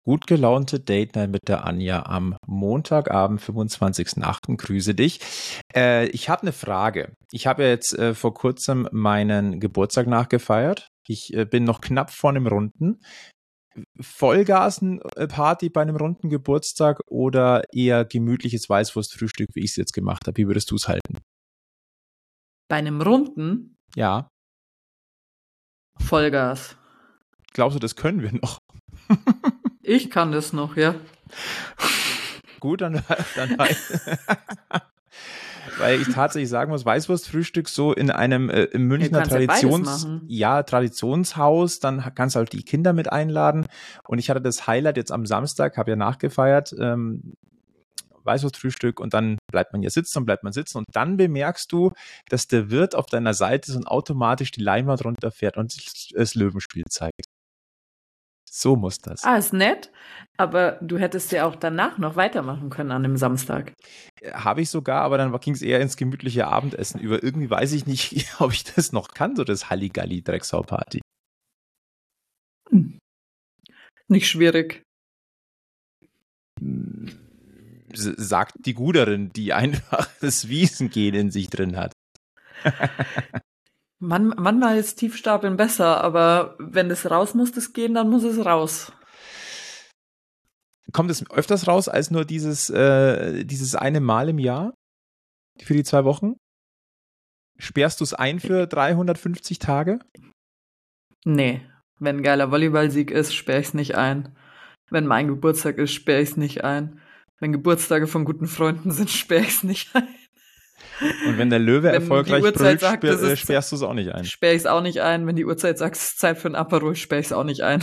gut gelaunte Date Night mit der Anja am Montagabend, 25.08. Grüße dich. Ich habe eine Frage. Ich habe ja jetzt vor kurzem meinen Geburtstag nachgefeiert. Ich bin noch knapp vor einem Runden. Vollgas-Party bei einem runden Geburtstag oder eher gemütliches Weißwurstfrühstück, wie ich es jetzt gemacht habe? Wie würdest du es halten? Bei einem Runden? Ja. Vollgas. Glaubst du, das können wir noch? Ich kann das noch, ja. Gut, dann weil ich tatsächlich sagen muss, Weißwurstfrühstück so in einem Münchner Traditionshaus, dann kannst du halt die Kinder mit einladen. Und ich hatte das Highlight jetzt am Samstag, habe ja nachgefeiert, Weißwurstfrühstück, und dann bleibt man sitzen und dann bemerkst du, dass der Wirt auf deiner Seite ist und automatisch die Leinwand runterfährt und das Löwenspiel zeigt. So muss das. Ist nett, aber du hättest ja auch danach noch weitermachen können an dem Samstag. Habe ich sogar, aber dann ging es eher ins gemütliche Abendessen über. Irgendwie weiß ich nicht, ob ich das noch kann, so das Halligalli-Drecksau-Party. Nicht schwierig. Sagt die Guderin, die einfach das Wiesengehen in sich drin hat. Manchmal ist Tiefstapeln besser, aber wenn es raus muss, das gehen, dann muss es raus. Kommt es öfters raus als nur dieses eine Mal im Jahr? Für die 2 Wochen? Sperrst du es ein für 350 Tage? Nee. Wenn ein geiler Volleyballsieg ist, sperre ich es nicht ein. Wenn mein Geburtstag ist, sperre ich es nicht ein. Wenn Geburtstage von guten Freunden sind, sperre ich es nicht ein. Und wenn der Löwe erfolgreich brüllt, sperrst du es auch nicht ein? Sperre ich es auch nicht ein. Wenn die Uhrzeit sagt, es ist Zeit für ein Aperol, sperre ich es auch nicht ein.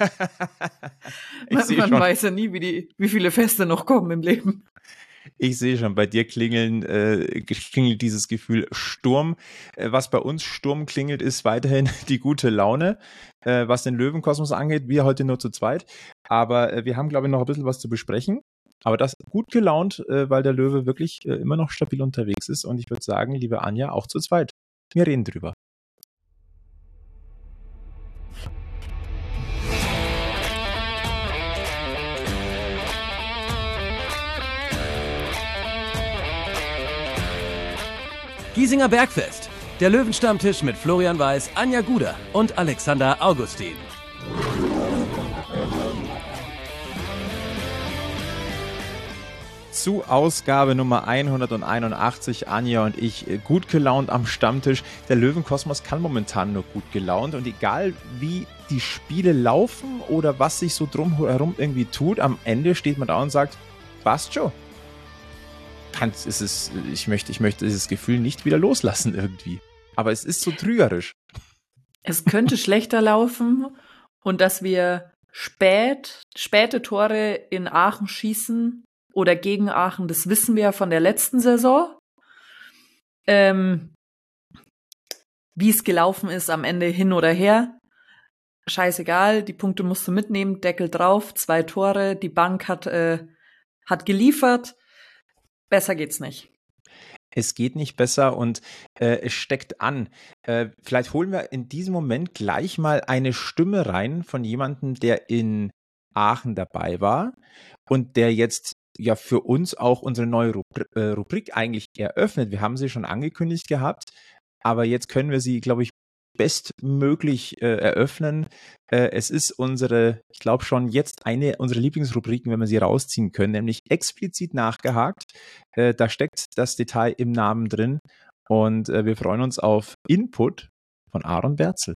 Man weiß ja nie, wie viele Feste noch kommen im Leben. Ich sehe schon, bei dir klingelt dieses Gefühl Sturm. Was bei uns Sturm klingelt, ist weiterhin die gute Laune, was den Löwenkosmos angeht. Wir heute nur zu zweit. Aber wir haben, glaube ich, noch ein bisschen was zu besprechen. Aber das gut gelaunt, weil der Löwe wirklich immer noch stabil unterwegs ist. Und ich würde sagen, liebe Anja, auch zu zweit. Wir reden drüber. Giesinger Bergfest. Der Löwenstammtisch mit Florian Weiß, Anja Guder und Alexander Augustin. Zu Ausgabe Nummer 181, Anja und ich gut gelaunt am Stammtisch. Der Löwenkosmos kann momentan nur gut gelaunt, und egal wie die Spiele laufen oder was sich so drumherum irgendwie tut, am Ende steht man da und sagt, passt schon. Ich möchte dieses Gefühl nicht wieder loslassen irgendwie. Aber es ist so trügerisch. Es könnte schlechter laufen, und dass wir späte Tore in Aachen schießen oder gegen Aachen, das wissen wir ja von der letzten Saison. Wie es gelaufen ist am Ende hin oder her, scheißegal, die Punkte musst du mitnehmen, Deckel drauf, 2 Tore, die Bank hat geliefert. Besser geht's nicht. Es geht nicht besser, und es steckt an. Vielleicht holen wir in diesem Moment gleich mal eine Stimme rein von jemandem, der in Aachen dabei war und der jetzt ja für uns auch unsere neue Rubrik eigentlich eröffnet. Wir haben sie schon angekündigt gehabt, aber jetzt können wir sie, glaube ich, bestmöglich eröffnen. Es ist ich glaube schon jetzt eine unserer Lieblingsrubriken, wenn wir sie rausziehen können, nämlich explizit nachgehakt. Da steckt das Detail im Namen drin, und wir freuen uns auf Input von Aaron Berzel.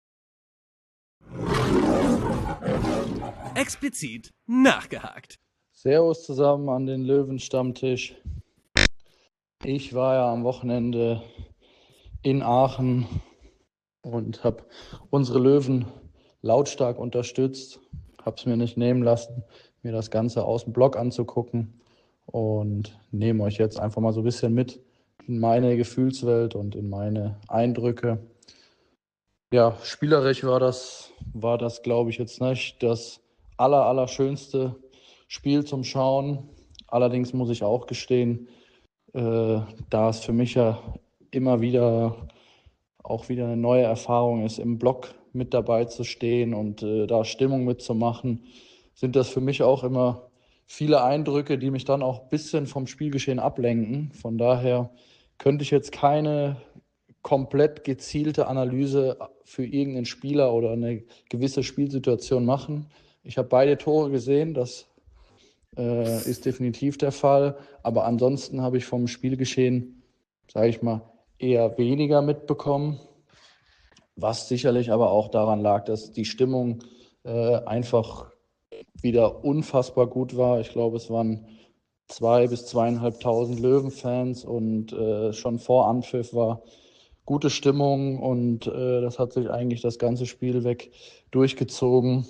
Explizit nachgehakt. Servus zusammen an den Löwenstammtisch. Ich war ja am Wochenende in Aachen und habe unsere Löwen lautstark unterstützt. Habe es mir nicht nehmen lassen, mir das Ganze aus dem Blog anzugucken, und nehme euch jetzt einfach mal so ein bisschen mit in meine Gefühlswelt und in meine Eindrücke. Ja, spielerisch war das, glaube ich, jetzt nicht das allerschönste Spiel zum Schauen. Allerdings muss ich auch gestehen, da es für mich ja immer wieder eine neue Erfahrung ist, im Block mit dabei zu stehen und da Stimmung mitzumachen, sind das für mich auch immer viele Eindrücke, die mich dann auch ein bisschen vom Spielgeschehen ablenken. Von daher könnte ich jetzt keine komplett gezielte Analyse für irgendeinen Spieler oder eine gewisse Spielsituation machen. Ich habe beide Tore gesehen, das ist definitiv der Fall. Aber ansonsten habe ich vom Spielgeschehen, sage ich mal, eher weniger mitbekommen. Was sicherlich aber auch daran lag, dass die Stimmung einfach wieder unfassbar gut war. Ich glaube, es waren 2.000 bis 2.500 Löwenfans und schon vor Anpfiff war gute Stimmung und das hat sich eigentlich das ganze Spiel weg durchgezogen.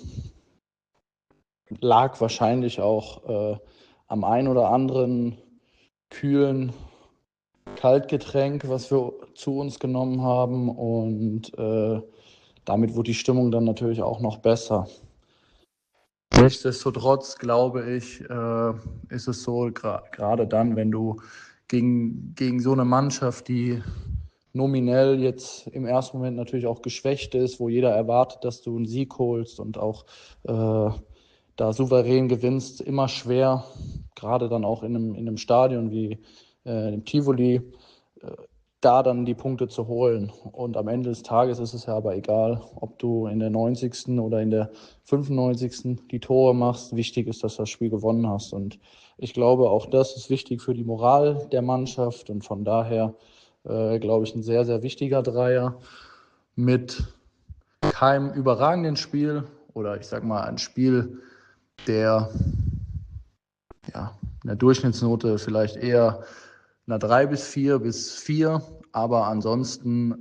Lag wahrscheinlich auch am ein oder anderen kühlen Kaltgetränk, was wir zu uns genommen haben und damit wurde die Stimmung dann natürlich auch noch besser. Nichtsdestotrotz glaube ich, ist es so, gerade dann, wenn du gegen so eine Mannschaft, die nominell jetzt im ersten Moment natürlich auch geschwächt ist, wo jeder erwartet, dass du einen Sieg holst und auch da souverän gewinnst, immer schwer, gerade dann auch in einem Stadion wie dem Tivoli, da dann die Punkte zu holen. Und am Ende des Tages ist es ja aber egal, ob du in der 90. oder in der 95. die Tore machst. Wichtig ist, dass du das Spiel gewonnen hast. Und ich glaube, auch das ist wichtig für die Moral der Mannschaft. Und von daher, glaube ich, ein sehr, sehr wichtiger Dreier mit keinem überragenden Spiel oder ich sag mal ein Spiel, der ja, eine Durchschnittsnote vielleicht eher einer 3 bis 4 bis 4, aber ansonsten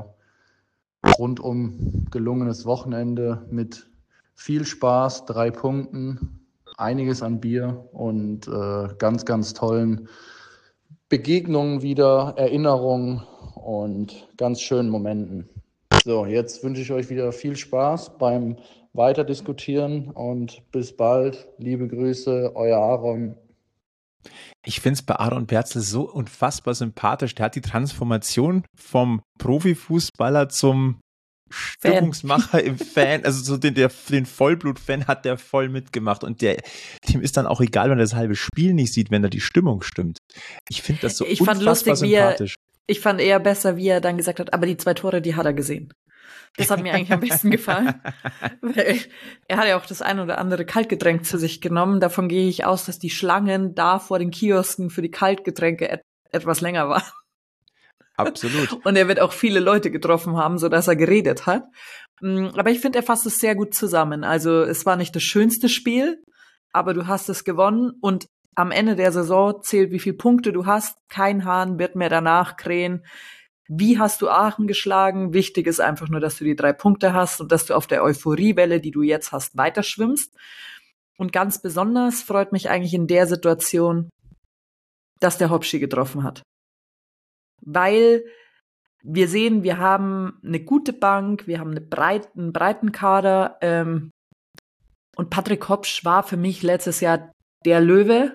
rundum gelungenes Wochenende mit viel Spaß, 3 Punkten, einiges an Bier und ganz, ganz tollen Begegnungen wieder, Erinnerungen und ganz schönen Momenten. So, jetzt wünsche ich euch wieder viel Spaß beim Weiterdiskutieren und bis bald. Liebe Grüße, euer Aaron. Ich finde es bei Aaron Berzel so unfassbar sympathisch. Der hat die Transformation vom Profifußballer zum Stimmungsmacher im Fan, also so den Vollblut-Fan hat der voll mitgemacht und dem ist dann auch egal, wenn er das halbe Spiel nicht sieht, wenn da die Stimmung stimmt. Ich finde das so unfassbar sympathisch. Ich fand eher besser, wie er dann gesagt hat, aber die 2 Tore, die hat er gesehen. Das hat mir eigentlich am besten gefallen. Weil er hat ja auch das ein oder andere Kaltgetränk zu sich genommen. Davon gehe ich aus, dass die Schlangen da vor den Kiosken für die Kaltgetränke etwas länger waren. Absolut. Und er wird auch viele Leute getroffen haben, sodass er geredet hat. Aber ich finde, er fasst es sehr gut zusammen. Also es war nicht das schönste Spiel, aber du hast es gewonnen und am Ende der Saison zählt, wie viele Punkte du hast. Kein Hahn wird mehr danach krähen. Wie hast du Aachen geschlagen? Wichtig ist einfach nur, dass du die 3 Punkte hast und dass du auf der Euphoriewelle, die du jetzt hast, weiter schwimmst. Und ganz besonders freut mich eigentlich in der Situation, dass der Hopschi getroffen hat. Weil wir sehen, wir haben eine gute Bank, wir haben einen breiten Kader. Und Patrick Hopsch war für mich letztes Jahr der Löwe.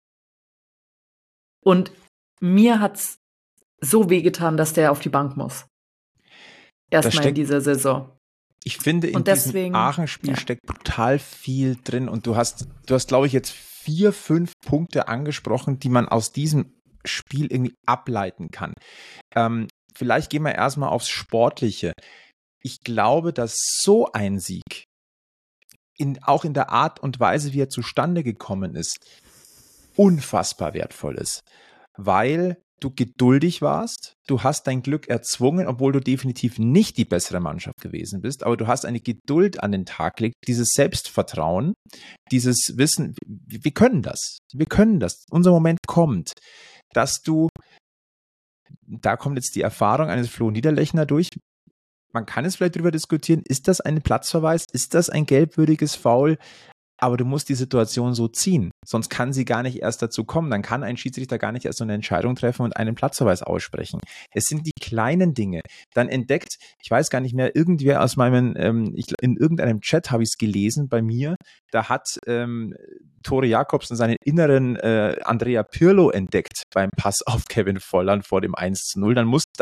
Und mir hat's so wehgetan, dass der auf die Bank muss. Erstmal in dieser Saison. Ich finde, in diesem Aachen-Spiel steckt brutal viel drin und du hast, glaube ich, jetzt 4, 5 Punkte angesprochen, die man aus diesem Spiel irgendwie ableiten kann. Vielleicht gehen wir erstmal aufs Sportliche. Ich glaube, dass so ein Sieg, auch in der Art und Weise, wie er zustande gekommen ist, unfassbar wertvoll ist. Weil du geduldig warst, du hast dein Glück erzwungen, obwohl du definitiv nicht die bessere Mannschaft gewesen bist, aber du hast eine Geduld an den Tag gelegt, dieses Selbstvertrauen, dieses Wissen, wir können das, unser Moment kommt, dass du, da kommt jetzt die Erfahrung eines Flo Niederlechner durch, man kann es vielleicht darüber diskutieren, ist das ein Platzverweis, ist das ein gelbwürdiges Foul? Aber du musst die Situation so ziehen, sonst kann sie gar nicht erst dazu kommen. Dann kann ein Schiedsrichter gar nicht erst so eine Entscheidung treffen und einen Platzverweis aussprechen. Es sind die kleinen Dinge. Dann entdeckt, ich weiß gar nicht mehr, irgendwer aus meinem, in irgendeinem Chat habe ich es gelesen bei mir, da hat Tore Jakobsen seinen inneren Andrea Pirlo entdeckt beim Pass auf Kevin Volland vor dem 1:0. Dann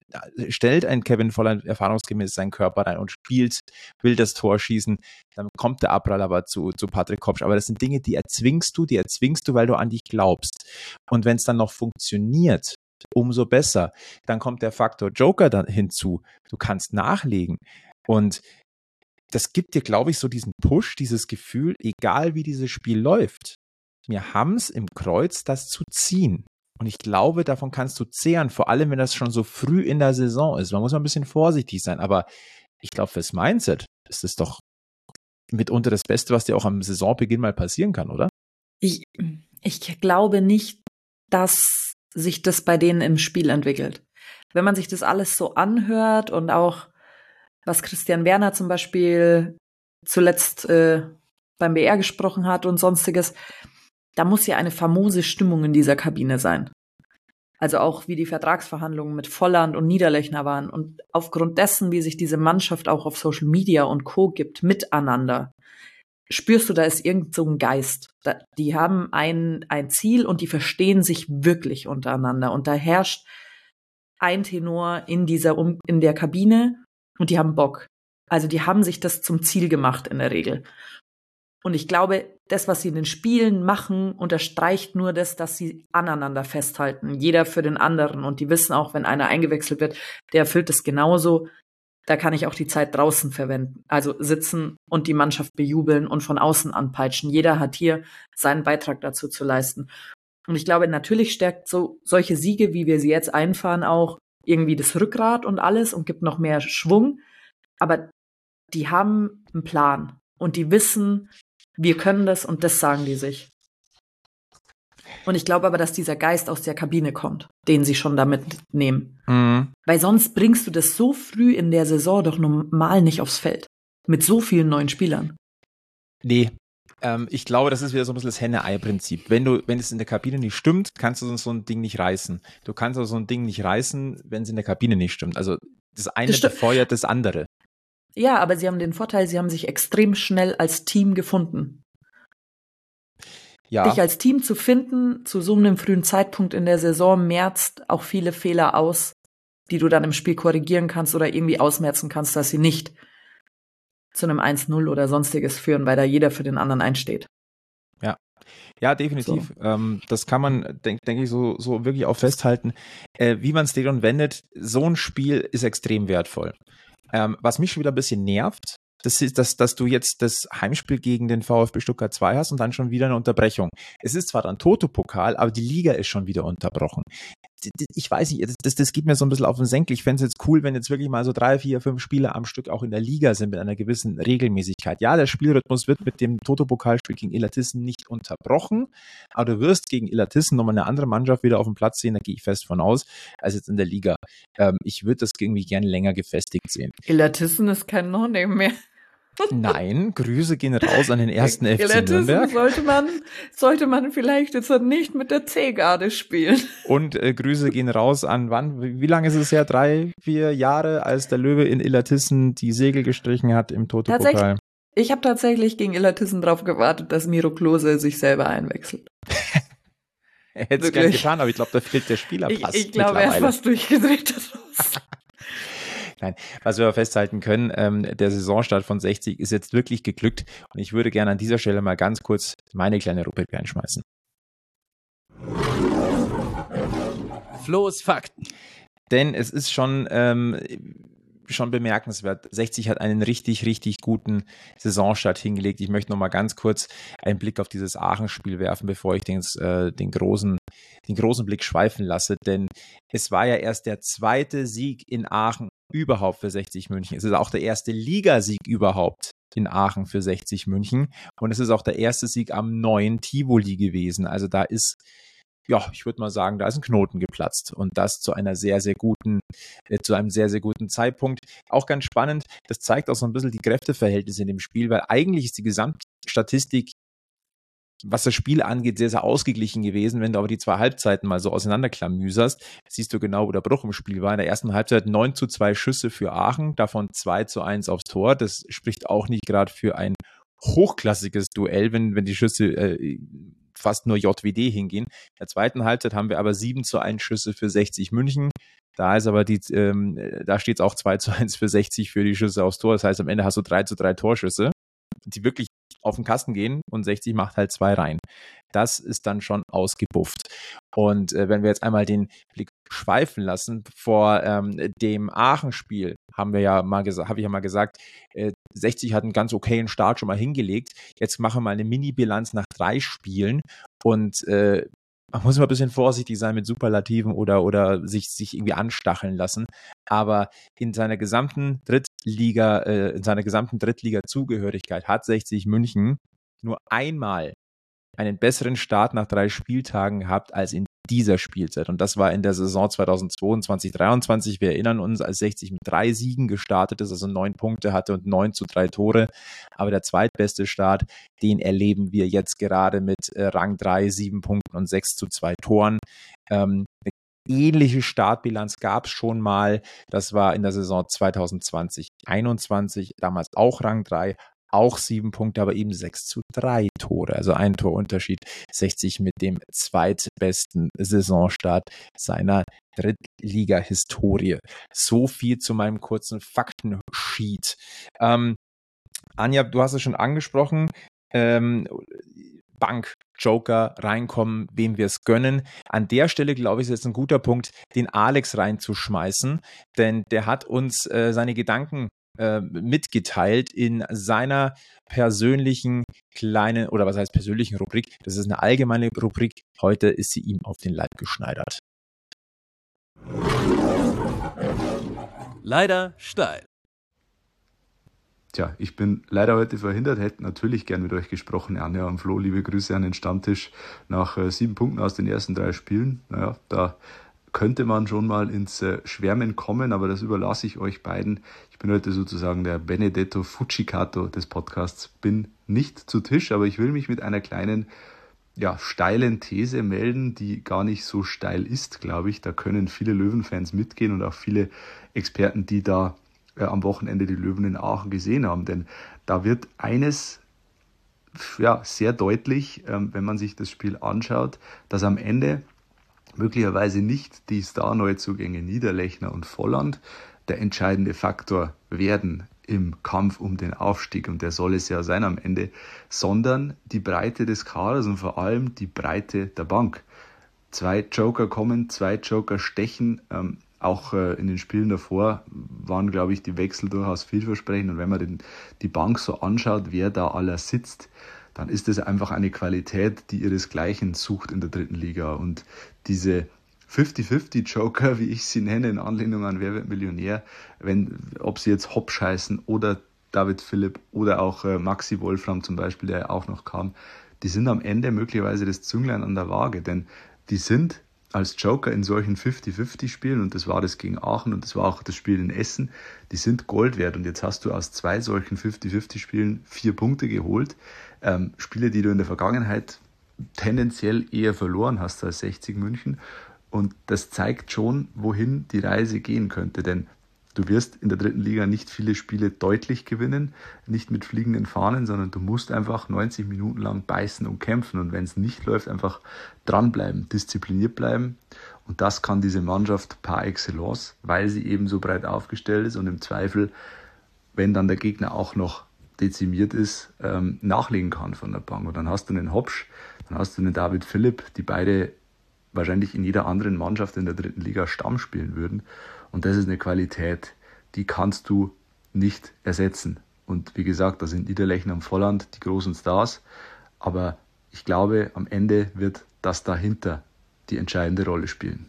stellt ein Kevin Volland erfahrungsgemäß seinen Körper rein und will das Tor schießen, dann kommt der Abprall aber zu Patrick Kopsch. Aber das sind Dinge, die erzwingst du, weil du an dich glaubst. Und wenn es dann noch funktioniert, umso besser. Dann kommt der Faktor Joker dann hinzu. Du kannst nachlegen. Und das gibt dir, glaube ich, so diesen Push, dieses Gefühl, egal wie dieses Spiel läuft, wir haben es im Kreuz, das zu ziehen. Und ich glaube, davon kannst du zehren, vor allem, wenn das schon so früh in der Saison ist. Man muss mal ein bisschen vorsichtig sein, aber ich glaube, fürs Mindset ist es doch mitunter das Beste, was dir auch am Saisonbeginn mal passieren kann, oder? Ich glaube nicht, dass sich das bei denen im Spiel entwickelt. Wenn man sich das alles so anhört und auch was Christian Werner zum Beispiel zuletzt beim BR gesprochen hat und sonstiges, da muss ja eine famose Stimmung in dieser Kabine sein. Also auch wie die Vertragsverhandlungen mit Volland und Niederlechner waren und aufgrund dessen, wie sich diese Mannschaft auch auf Social Media und Co. gibt, miteinander, spürst du, da ist irgend so ein Geist. Die haben ein Ziel und die verstehen sich wirklich untereinander. Und da herrscht ein Tenor in der Kabine und die haben Bock. Also die haben sich das zum Ziel gemacht in der Regel. Und ich glaube, das, was sie in den Spielen machen, unterstreicht nur das, dass sie aneinander festhalten. Jeder für den anderen. Und die wissen auch, wenn einer eingewechselt wird, der erfüllt es genauso. Da kann ich auch die Zeit draußen verwenden. Also sitzen und die Mannschaft bejubeln und von außen anpeitschen. Jeder hat hier seinen Beitrag dazu zu leisten. Und ich glaube, natürlich stärkt solche Siege, wie wir sie jetzt einfahren, auch irgendwie das Rückgrat und alles und gibt noch mehr Schwung. Aber die haben einen Plan und die wissen, wir können das und das sagen die sich. Und ich glaube aber, dass dieser Geist aus der Kabine kommt, den sie schon damit nehmen. Mhm. Weil sonst bringst du das so früh in der Saison doch normal nicht aufs Feld. Mit so vielen neuen Spielern. Nee, ich glaube, das ist wieder so ein bisschen das Henne-Ei-Prinzip. Wenn es in der Kabine nicht stimmt, kannst du so ein Ding nicht reißen. Du kannst also so ein Ding nicht reißen, wenn es in der Kabine nicht stimmt. Also das eine befeuert das andere. Ja, aber sie haben den Vorteil, sie haben sich extrem schnell als Team gefunden. Ja. Dich als Team zu finden, zu so einem frühen Zeitpunkt in der Saison, merzt auch viele Fehler aus, die du dann im Spiel korrigieren kannst oder irgendwie ausmerzen kannst, dass sie nicht zu einem 1-0 oder sonstiges führen, weil da jeder für den anderen einsteht. Ja, definitiv. So. Das kann man, denke ich, so wirklich auch festhalten. Wie man es dreht und wendet, so ein Spiel ist extrem wertvoll. Was mich schon wieder ein bisschen nervt, das ist, dass du jetzt das Heimspiel gegen den VfB Stuttgart 2 hast und dann schon wieder eine Unterbrechung. Es ist zwar dann Toto-Pokal, aber die Liga ist schon wieder unterbrochen. Ich weiß nicht, das geht mir so ein bisschen auf den Senkel. Ich fände es jetzt cool, wenn jetzt wirklich mal so 3, 4, 5 Spiele am Stück auch in der Liga sind mit einer gewissen Regelmäßigkeit. Ja, der Spielrhythmus wird mit dem Toto-Pokalspiel gegen Illertissen nicht unterbrochen, aber du wirst gegen Illertissen nochmal eine andere Mannschaft wieder auf dem Platz sehen, da gehe ich fest von aus, als jetzt in der Liga. Ich würde das irgendwie gerne länger gefestigt sehen. Illertissen ist kein No-Name mehr. Nein, Grüße gehen raus an den ersten FC Nürnberg. Sollte man vielleicht jetzt nicht mit der C-Garde spielen. Und Grüße gehen raus an wann? Wie lange ist es her? 3, 4 Jahre, als der Löwe in Illertissen die Segel gestrichen hat im Toto-Pokal. Ich habe tatsächlich gegen Illertissen drauf gewartet, dass Miro Klose sich selber einwechselt. Er hätte es gern getan, aber ich glaube, da fehlt der Spielerpass. Ich glaube, er ist fast durchgedreht daraus. Nein, was wir aber festhalten können, der Saisonstart von 60 ist jetzt wirklich geglückt und ich würde gerne an dieser Stelle mal ganz kurz meine kleine Rubrik reinschmeißen. Flo's Fakten. Denn es ist schon bemerkenswert. 60 hat einen richtig, richtig guten Saisonstart hingelegt. Ich möchte noch mal ganz kurz einen Blick auf dieses Aachen-Spiel werfen, bevor ich den großen Blick schweifen lasse. Denn es war ja erst der zweite Sieg in Aachen überhaupt für 60 München. Es ist auch der erste Ligasieg überhaupt in Aachen für 60 München. Und es ist auch der erste Sieg am neuen Tivoli gewesen. Also da ist, ja, ich würde mal sagen, da ist ein Knoten geplatzt und das zu einem sehr, sehr guten Zeitpunkt. Auch ganz spannend, das zeigt auch so ein bisschen die Kräfteverhältnisse in dem Spiel, weil eigentlich ist die Gesamtstatistik, was das Spiel angeht, sehr, sehr ausgeglichen gewesen. Wenn du aber die 2 Halbzeiten mal so auseinanderklamüserst, siehst du genau, wo der Bruch im Spiel war. In der ersten Halbzeit 9:2 Schüsse für Aachen, davon 2:1 aufs Tor. Das spricht auch nicht gerade für ein hochklassiges Duell, wenn die Schüsse fast nur JWD hingehen. In der zweiten Halbzeit haben wir aber 7:1 Schüsse für 60 München. Da ist aber da steht es auch 2:1 für 60 für die Schüsse aufs Tor. Das heißt, am Ende hast du 3:3 Torschüsse, die wirklich auf den Kasten gehen und 60 macht halt 2 rein. Das ist dann schon ausgebufft. Und wenn wir jetzt einmal den Blick schweifen lassen, vor dem Aachen-Spiel habe ich ja mal gesagt, 60 hat einen ganz okayen Start schon mal hingelegt. Jetzt machen wir mal eine Mini-Bilanz nach 3 Spielen und man muss immer ein bisschen vorsichtig sein mit Superlativen oder sich irgendwie anstacheln lassen. Aber in seiner gesamten Drittliga-Zugehörigkeit hat 60 München nur einmal einen besseren Start nach 3 Spieltagen gehabt als in dieser Spielzeit. Und das war in der Saison 2022/23. Wir erinnern uns, als 60 mit 3 Siegen gestartet ist, also 9 Punkte hatte und 9:3 Tore. Aber der zweitbeste Start, den erleben wir jetzt gerade mit Rang 3, 7 Punkten und 6:2 Toren. Eine ähnliche Startbilanz gab es schon mal. Das war in der Saison 2020/21, damals auch Rang 3, auch 7 Punkte, aber eben 6:3 Tore. Also ein Torunterschied. 60 mit dem zweitbesten Saisonstart seiner Drittliga-Historie. So viel zu meinem kurzen Faktensheet. Anja, du hast es schon angesprochen. Bank, Joker, reinkommen, wem wir es gönnen. An der Stelle, glaube ich, ist jetzt ein guter Punkt, den Alex reinzuschmeißen, denn der hat uns seine Gedanken mitgeteilt in seiner persönlichen kleinen, oder was heißt persönlichen Rubrik, das ist eine allgemeine Rubrik, heute ist sie ihm auf den Leib geschneidert. Leider steil. Tja, ich bin leider heute verhindert, hätte natürlich gern mit euch gesprochen, Anja und Flo, liebe Grüße an den Stammtisch. Nach 7 Punkten aus den ersten 3 Spielen, naja, da könnte man schon mal ins Schwärmen kommen, aber das überlasse ich euch beiden. Ich bin heute sozusagen der Benedetto Fujikato des Podcasts, bin nicht zu Tisch, aber ich will mich mit einer kleinen, steilen These melden, die gar nicht so steil ist, glaube ich. Da können viele Löwenfans mitgehen und auch viele Experten, die da am Wochenende die Löwen in Aachen gesehen haben, denn da wird eines sehr deutlich, wenn man sich das Spiel anschaut, dass am Ende möglicherweise nicht die Star-Neuzugänge Niederlechner und Volland der entscheidende Faktor werden im Kampf um den Aufstieg, und der soll es ja sein am Ende, sondern die Breite des Kaders und vor allem die Breite der Bank. 2 Joker kommen, 2 Joker stechen, auch in den Spielen davor waren, glaube ich, die Wechsel durchaus vielversprechend, und wenn man die Bank so anschaut, wer da aller sitzt, dann ist es einfach eine Qualität, die ihresgleichen sucht in der dritten Liga. Und diese 50-50-Joker, wie ich sie nenne, in Anlehnung an Wer wird Millionär, ob sie jetzt Hopsch heißen oder David Philipp oder auch Maxi Wolfram zum Beispiel, der ja auch noch kam, die sind am Ende möglicherweise das Zünglein an der Waage, denn die sind als Joker in solchen 50-50-Spielen, und das war das gegen Aachen und das war auch das Spiel in Essen, die sind Gold wert, und jetzt hast du aus 2 solchen 50-50-Spielen 4 Punkte geholt. Spiele, die du in der Vergangenheit tendenziell eher verloren hast als 60 München, und das zeigt schon, wohin die Reise gehen könnte, denn du wirst in der dritten Liga nicht viele Spiele deutlich gewinnen, nicht mit fliegenden Fahnen, sondern du musst einfach 90 Minuten lang beißen und kämpfen, und wenn es nicht läuft, einfach dranbleiben, diszipliniert bleiben, und das kann diese Mannschaft par excellence, weil sie eben so breit aufgestellt ist und im Zweifel, wenn dann der Gegner auch noch dezimiert ist, nachlegen kann von der Bank. Und dann hast du einen Hopsch, dann hast du einen David Philipp, die beide wahrscheinlich in jeder anderen Mannschaft in der dritten Liga Stamm spielen würden. Und das ist eine Qualität, die kannst du nicht ersetzen. Und wie gesagt, da sind Niederlechner und Volland die großen Stars. Aber ich glaube, am Ende wird das dahinter die entscheidende Rolle spielen.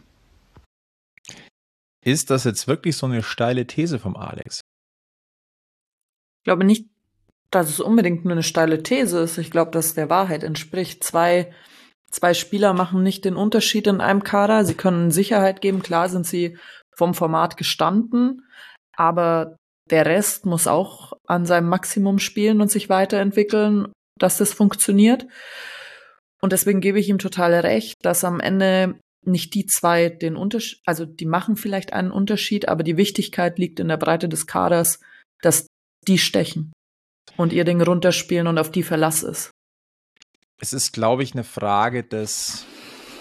Ist das jetzt wirklich so eine steile These vom Alex? Ich glaube nicht, dass es unbedingt nur eine steile These ist. Ich glaube, dass es der Wahrheit entspricht. Zwei Spieler machen nicht den Unterschied in einem Kader. Sie können Sicherheit geben. Klar sind sie vom Format gestanden, aber der Rest muss auch an seinem Maximum spielen und sich weiterentwickeln, dass das funktioniert. Und deswegen gebe ich ihm total recht, dass am Ende nicht die 2 den Unterschied, also die machen vielleicht einen Unterschied, aber die Wichtigkeit liegt in der Breite des Kaders, dass die stechen und ihr Ding runterspielen und auf die Verlass ist. Es ist, glaube ich, eine Frage des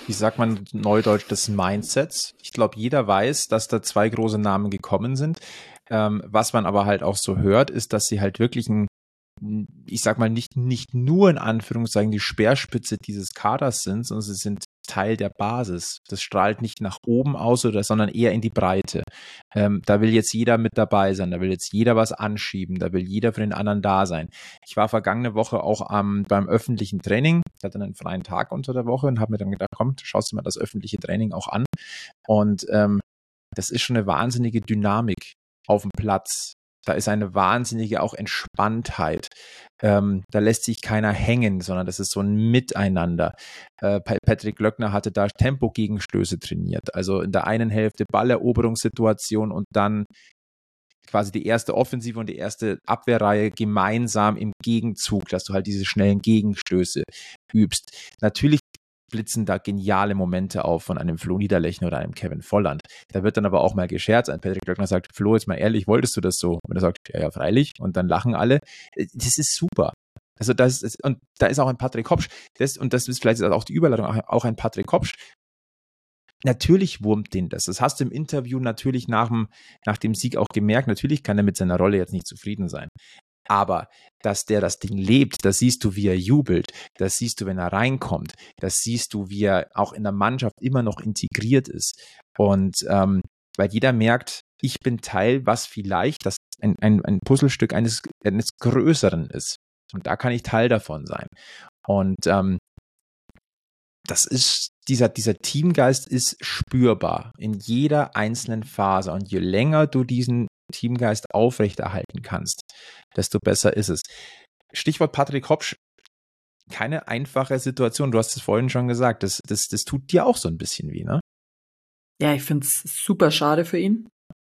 wie sagt man neudeutsch, des Mindsets. Ich glaube, jeder weiß, dass da 2 große Namen gekommen sind. Was man aber halt auch so hört, ist, dass sie halt wirklich ich sag mal, nicht nur in Anführungszeichen die Speerspitze dieses Kaders sind, sondern sie sind Teil der Basis. Das strahlt nicht nach oben aus, sondern eher in die Breite. Da will jetzt jeder mit dabei sein, da will jetzt jeder was anschieben, da will jeder für den anderen da sein. Ich war vergangene Woche auch beim öffentlichen Training, ich hatte einen freien Tag unter der Woche und habe mir dann gedacht, komm, schaust du mal das öffentliche Training auch an. Und das ist schon eine wahnsinnige Dynamik auf dem Platz. Da ist eine wahnsinnige auch Entspanntheit. Da lässt sich keiner hängen, sondern das ist so ein Miteinander. Patrick Löckner hatte da Tempogegenstöße trainiert. Also in der einen Hälfte Balleroberungssituation und dann quasi die erste Offensive und die erste Abwehrreihe gemeinsam im Gegenzug, dass du halt diese schnellen Gegenstöße übst. Natürlich blitzen da geniale Momente auf von einem Flo Niederlechner oder einem Kevin Volland. Da wird dann aber auch mal gescherzt. Ein Patrick Löckner sagt, Flo, jetzt mal ehrlich, wolltest du das so? Und er sagt, ja, freilich. Und dann lachen alle. Das ist super. Also und da ist auch ein Patrick Hopsch, und das ist vielleicht auch die Überleitung, auch ein Patrick Hopsch. Natürlich wurmt den das. Das hast du im Interview natürlich nach dem Sieg auch gemerkt. Natürlich kann er mit seiner Rolle jetzt nicht zufrieden sein. Aber dass der das Ding lebt, das siehst du, wie er jubelt, das siehst du, wenn er reinkommt, das siehst du, wie er auch in der Mannschaft immer noch integriert ist. Und weil jeder merkt, ich bin Teil, was vielleicht ein Puzzlestück eines Größeren ist. Und da kann ich Teil davon sein. Und das ist, dieser Teamgeist ist spürbar in jeder einzelnen Phase. Und je länger du diesen Teamgeist aufrechterhalten kannst, desto besser ist es. Stichwort Patrick Hopsch, keine einfache Situation. Du hast es vorhin schon gesagt, das tut dir auch so ein bisschen weh, ne? Ja, ich finde es super schade für ihn.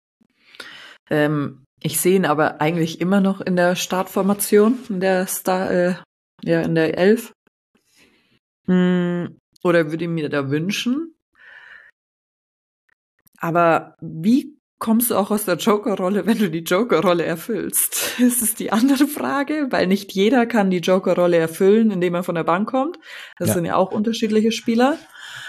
Ich sehe ihn aber eigentlich immer noch in der Startformation, in der in der 11. Oder würde mir da wünschen. Aber wie kommst du auch aus der Joker-Rolle, wenn du die Joker-Rolle erfüllst? Das ist die andere Frage, weil nicht jeder kann die Joker-Rolle erfüllen, indem er von der Bank kommt. Das sind ja auch unterschiedliche Spieler.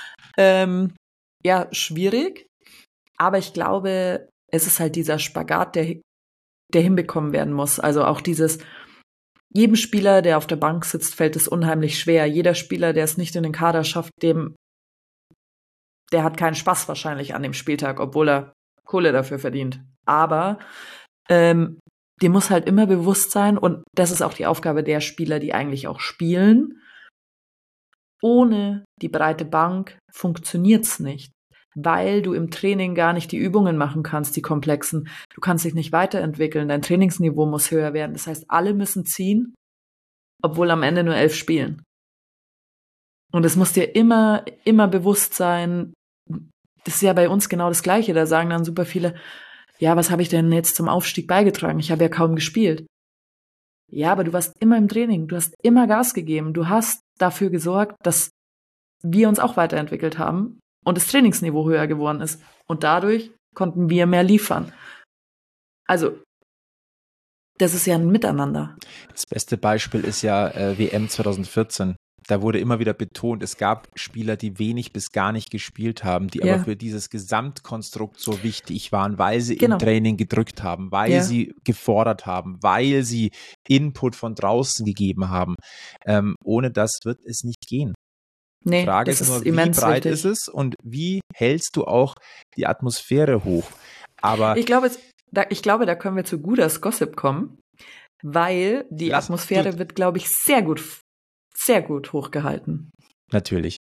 Ja, schwierig. Aber ich glaube, es ist halt dieser Spagat, der hinbekommen werden muss. Also auch jedem Spieler, der auf der Bank sitzt, fällt es unheimlich schwer. Jeder Spieler, der es nicht in den Kader schafft, der hat keinen Spaß wahrscheinlich an dem Spieltag, obwohl er Kohle dafür verdient. Aber dem muss halt immer bewusst sein, und das ist auch die Aufgabe der Spieler, die eigentlich auch spielen. Ohne die breite Bank funktioniert's nicht, weil du im Training gar nicht die Übungen machen kannst, die komplexen. Du kannst dich nicht weiterentwickeln, dein Trainingsniveau muss höher werden. Das heißt, alle müssen ziehen, obwohl am Ende nur 11 spielen. Und es muss dir immer bewusst sein, das ist ja bei uns genau das Gleiche. Da sagen dann super viele, ja, was habe ich denn jetzt zum Aufstieg beigetragen? Ich habe ja kaum gespielt. Ja, aber du warst immer im Training, du hast immer Gas gegeben, du hast dafür gesorgt, dass wir uns auch weiterentwickelt haben und das Trainingsniveau höher geworden ist. Und dadurch konnten wir mehr liefern. Also, das ist ja ein Miteinander. Das beste Beispiel ist ja WM 2014. Da wurde immer wieder betont, es gab Spieler, die wenig bis gar nicht gespielt haben, die aber für dieses Gesamtkonstrukt so wichtig waren, weil sie im Training gedrückt haben, weil sie gefordert haben, weil sie Input von draußen gegeben haben. Ohne das wird es nicht gehen. Nee, die Frage ist nur, wie breit wichtig ist es und wie hältst du auch die Atmosphäre hoch? Aber ich glaube, da können wir zu Gudas Gossip kommen, weil die Atmosphäre wird, glaube ich, sehr gut hochgehalten. Natürlich.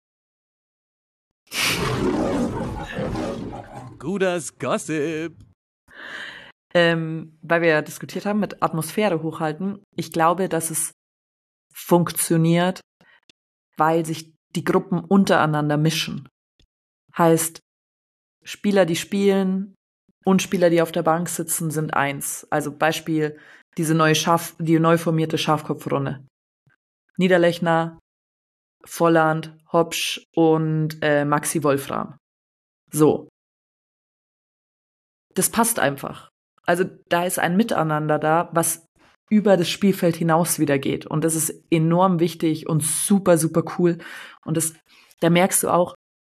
Gudas Gossip. Weil wir ja diskutiert haben mit Atmosphäre hochhalten. Ich glaube, dass es funktioniert, weil sich die Gruppen untereinander mischen. Heißt, Spieler, die spielen und Spieler, die auf der Bank sitzen, sind eins. Also Beispiel die neu formierte Schafkopfrunde. Niederlechner, Volland, Hopsch und Maxi Wolfram. So. Das passt einfach. Also da ist ein Miteinander da, was über das Spielfeld hinaus wieder geht. Und das ist enorm wichtig und super, super cool. Und da merkst du auch,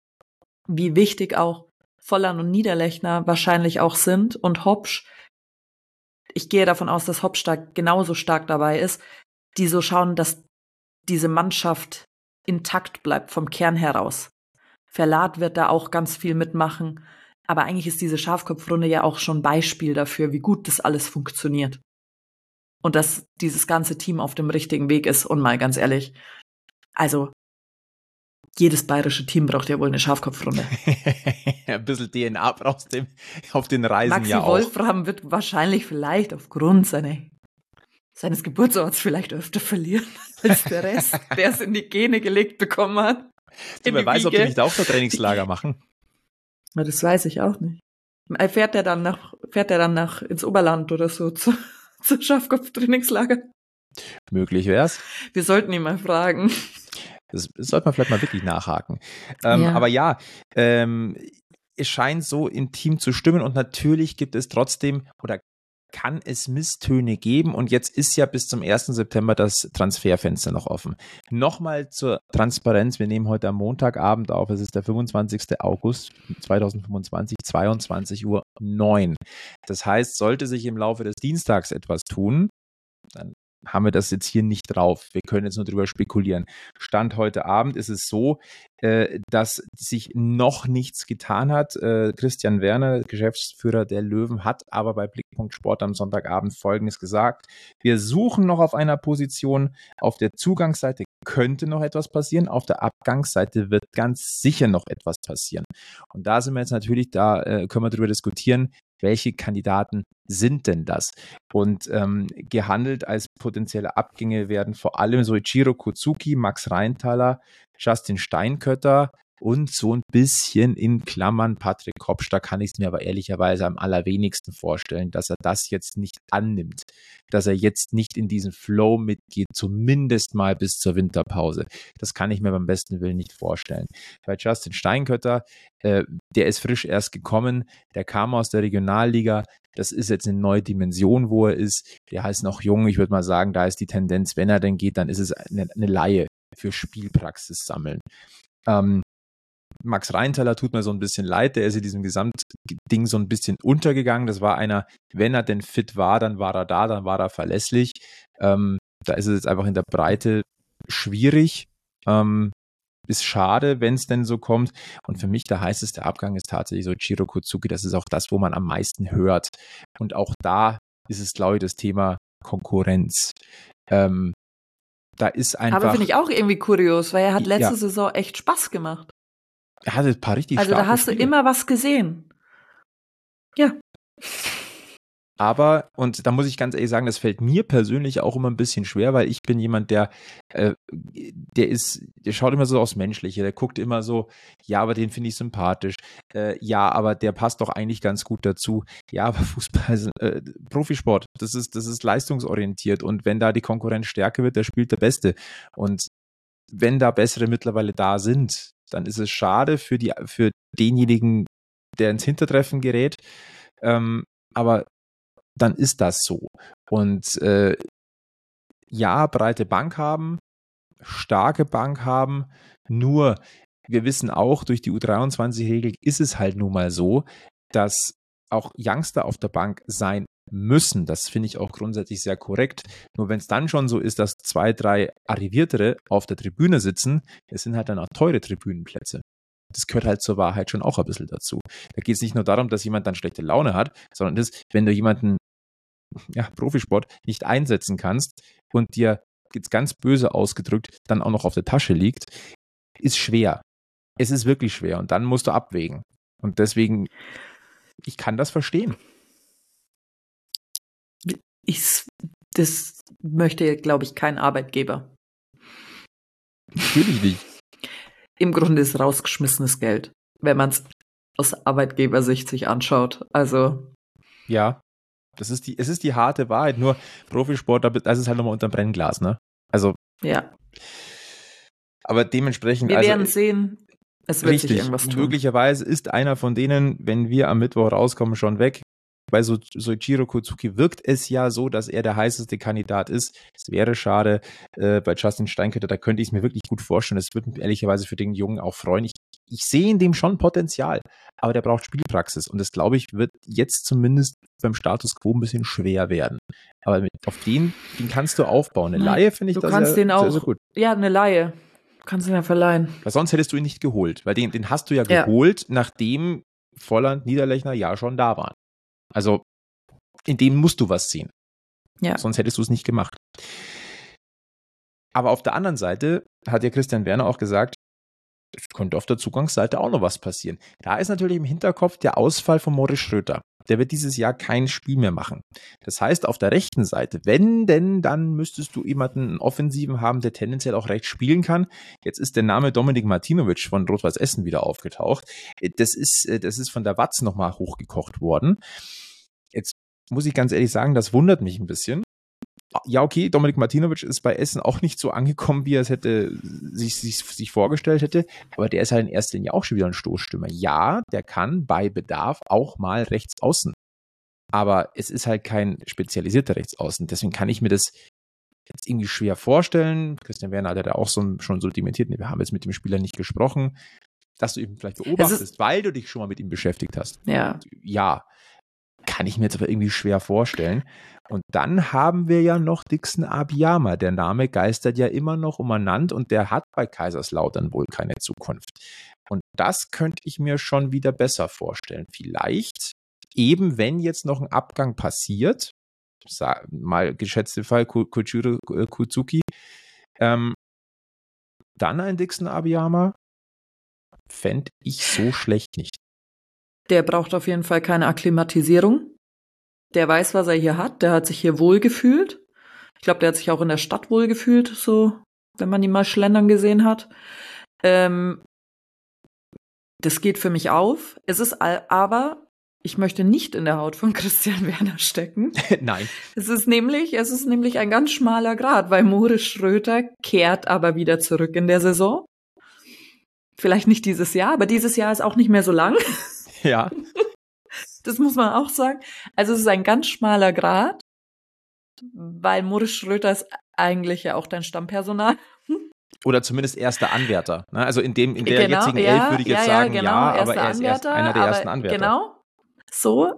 wie wichtig auch Volland und Niederlechner wahrscheinlich auch sind und Hopsch. Ich gehe davon aus, dass Hopsch da genauso stark dabei ist, die so schauen, dass diese Mannschaft intakt bleibt vom Kern heraus. Verlat wird da auch ganz viel mitmachen, aber eigentlich ist diese Schafkopfrunde ja auch schon Beispiel dafür, wie gut das alles funktioniert. Und dass dieses ganze Team auf dem richtigen Weg ist. Und mal ganz ehrlich, also jedes bayerische Team braucht ja wohl eine Schafkopfrunde. Ein bisschen DNA brauchst du auf den Reisen Maxi ja auch. Wolfram wird wahrscheinlich vielleicht aufgrund seines Geburtsorts vielleicht öfter verlieren als der Rest, der es in die Gene gelegt bekommen hat. Wer weiß, ob die nicht auch noch Trainingslager machen. Na, das weiß ich auch nicht. Fährt er dann nach ins Oberland oder so zur Schafkopf-Trainingslager? Möglich wär's. Wir sollten ihn mal fragen. Das sollte man vielleicht mal wirklich nachhaken. Ja. Aber ja, es scheint so im Team zu stimmen und natürlich gibt es trotzdem oder kann es Misstöne geben und jetzt ist ja bis zum 1. September das Transferfenster noch offen. Nochmal zur Transparenz, wir nehmen heute am Montagabend auf, es ist der 25. August 2025, 22:09 Uhr. Das heißt, sollte sich im Laufe des Dienstags etwas tun, dann haben wir das jetzt hier nicht drauf. Wir können jetzt nur drüber spekulieren. Stand heute Abend ist es so, dass sich noch nichts getan hat. Christian Werner, Geschäftsführer der Löwen, hat aber bei Blickpunkt Sport am Sonntagabend Folgendes gesagt. Wir suchen noch auf einer Position. Auf der Zugangsseite könnte noch etwas passieren. Auf der Abgangsseite wird ganz sicher noch etwas passieren. Und da sind wir jetzt natürlich, da können wir drüber diskutieren, welche Kandidaten sind denn das? Und gehandelt als potenzielle Abgänge werden vor allem Soichiro Kozuki, Max Reintaler, Justin Steinkötter und so ein bisschen in Klammern Patrick Hopsch. Da kann ich es mir aber ehrlicherweise am allerwenigsten vorstellen, dass er das jetzt nicht annimmt, dass er jetzt nicht in diesen Flow mitgeht, zumindest mal bis zur Winterpause. Das kann ich mir beim besten Willen nicht vorstellen. Bei Justin Steinkötter, der ist frisch erst gekommen, der kam aus der Regionalliga, das ist jetzt eine neue Dimension, wo er ist, der ist noch jung, ich würde mal sagen, da ist die Tendenz, wenn er denn geht, dann ist es eine Leihe für Spielpraxis sammeln. Max Reintaler tut mir so ein bisschen leid, der ist in diesem Gesamtding so ein bisschen untergegangen. Das war einer, wenn er denn fit war, dann war er da, dann war er verlässlich. Da ist es jetzt einfach in der Breite schwierig. Ist schade, wenn es denn so kommt. Und für mich der heißeste Abgang ist tatsächlich Soichiro Kozuki. Das ist auch das, wo man am meisten hört. Und auch da ist es, glaube ich, das Thema Konkurrenz. Da ist einfach. Aber finde ich auch irgendwie kurios, weil er hat letzte Saison echt Spaß gemacht. Er hatte ein paar richtig starke starke da hast Spiele. Du immer was gesehen. Ja. Aber, und da muss ich ganz ehrlich sagen, das fällt mir persönlich auch immer ein bisschen schwer, weil ich bin jemand, der schaut immer so aufs Menschliche, der guckt immer so, ja, aber den finde ich sympathisch, ja, aber der passt doch eigentlich ganz gut dazu. Ja, aber Fußball, Profisport, das ist leistungsorientiert und wenn da die Konkurrenz stärker wird, der spielt der Beste. Und wenn da bessere mittlerweile da sind, dann ist es schade für denjenigen, der ins Hintertreffen gerät. Aber dann ist das so. Und breite Bank haben, starke Bank haben, nur wir wissen auch, durch die U23-Regel ist es halt nun mal so, dass auch Youngster auf der Bank sein müssen. Das finde ich auch grundsätzlich sehr korrekt. Nur wenn es dann schon so ist, dass 2, 3 Arriviertere auf der Tribüne sitzen, es sind halt dann auch teure Tribünenplätze. Das gehört halt zur Wahrheit schon auch ein bisschen dazu. Da geht es nicht nur darum, dass jemand dann schlechte Laune hat, sondern das, wenn du jemanden, Profisport, nicht einsetzen kannst und dir, jetzt ganz böse ausgedrückt, dann auch noch auf der Tasche liegt, ist schwer. Es ist wirklich schwer und dann musst du abwägen. Und deswegen, ich kann das verstehen. Das möchte, glaube ich, kein Arbeitgeber. Natürlich nicht. Im Grunde ist rausgeschmissenes Geld, wenn man es aus Arbeitgebersicht sich anschaut. Also. Ja, es ist die harte Wahrheit. Nur Profisport, das ist halt nochmal unterm Brennglas, ne? Also. Ja. Aber dementsprechend. Wir werden sehen. Es wird sich irgendwas tun. Möglicherweise ist einer von denen, wenn wir am Mittwoch rauskommen, schon weg. Bei Soichiro Kozuki wirkt es ja so, dass er der heißeste Kandidat ist. Es wäre schade. Bei Justin Steinkötter, da könnte ich es mir wirklich gut vorstellen. Es würde mich ehrlicherweise für den Jungen auch freuen. Ich ich sehe in dem schon Potenzial, aber der braucht Spielpraxis und das, glaube ich, wird jetzt zumindest beim Status Quo ein bisschen schwer werden. Aber auf den kannst du aufbauen. Eine Leihe finde ich du da kannst sehr, den auch, sehr, sehr gut. Ja, eine Leihe. Du kannst ihn ja verleihen. Weil sonst hättest du ihn nicht geholt, weil den hast du ja geholt, nachdem Volland, Niederlechner ja schon da waren. Also in dem musst du was sehen. Ja. Sonst hättest du es nicht gemacht. Aber auf der anderen Seite hat ja Christian Werner auch gesagt, es könnte auf der Zugangsseite auch noch was passieren. Da ist natürlich im Hinterkopf der Ausfall von Moritz Schröter. Der wird dieses Jahr kein Spiel mehr machen. Das heißt, auf der rechten Seite, wenn denn, dann müsstest du jemanden, einen Offensiven haben, der tendenziell auch rechts spielen kann. Jetzt ist der Name Dominik Martinovic von Rot-Weiß Essen wieder aufgetaucht. Das ist von der Watz nochmal hochgekocht worden. Jetzt muss ich ganz ehrlich sagen, das wundert mich ein bisschen. Ja, okay, Dominik Martinovic ist bei Essen auch nicht so angekommen, wie er es hätte sich vorgestellt hätte, aber der ist halt in erster Linie auch schon wieder ein Stoßstürmer. Ja, der kann bei Bedarf auch mal rechts außen, aber es ist halt kein spezialisierter Rechtsaußen, deswegen kann ich mir das jetzt irgendwie schwer vorstellen. Christian Werner hat ja da auch schon so dementiert, wir haben jetzt mit dem Spieler nicht gesprochen, dass du ihn vielleicht beobachtest, weil du dich schon mal mit ihm beschäftigt hast. Ja, kann ich mir jetzt aber irgendwie schwer vorstellen. Und dann haben wir ja noch Dixon Abiyama. Der Name geistert ja immer noch umeinander und der hat bei Kaiserslautern wohl keine Zukunft. Und das könnte ich mir schon wieder besser vorstellen. Vielleicht, eben wenn jetzt noch ein Abgang passiert, mal geschätzte Fall Kujiro Kuzuki, dann ein Dixon Abiyama, fände ich so schlecht nicht. Der braucht auf jeden Fall keine Akklimatisierung. Der weiß, was er hier hat. Der hat sich hier wohlgefühlt. Ich glaube, der hat sich auch in der Stadt wohlgefühlt, so, wenn man ihn mal schlendern gesehen hat. Das geht für mich auf. Es ist aber, ich möchte nicht in der Haut von Christian Werner stecken. Nein. Es ist nämlich ein ganz schmaler Grat, weil Moritz Schröter kehrt aber wieder zurück in der Saison. Vielleicht nicht dieses Jahr, aber dieses Jahr ist auch nicht mehr so lang. Ja. Das muss man auch sagen. Also es ist ein ganz schmaler Grat, weil Moritz Schröter ist eigentlich ja auch dein Stammpersonal. Oder zumindest erster Anwärter. Also in der jetzigen Elf würde ich jetzt sagen, genau, aber er ist einer der ersten Anwärter. Genau, so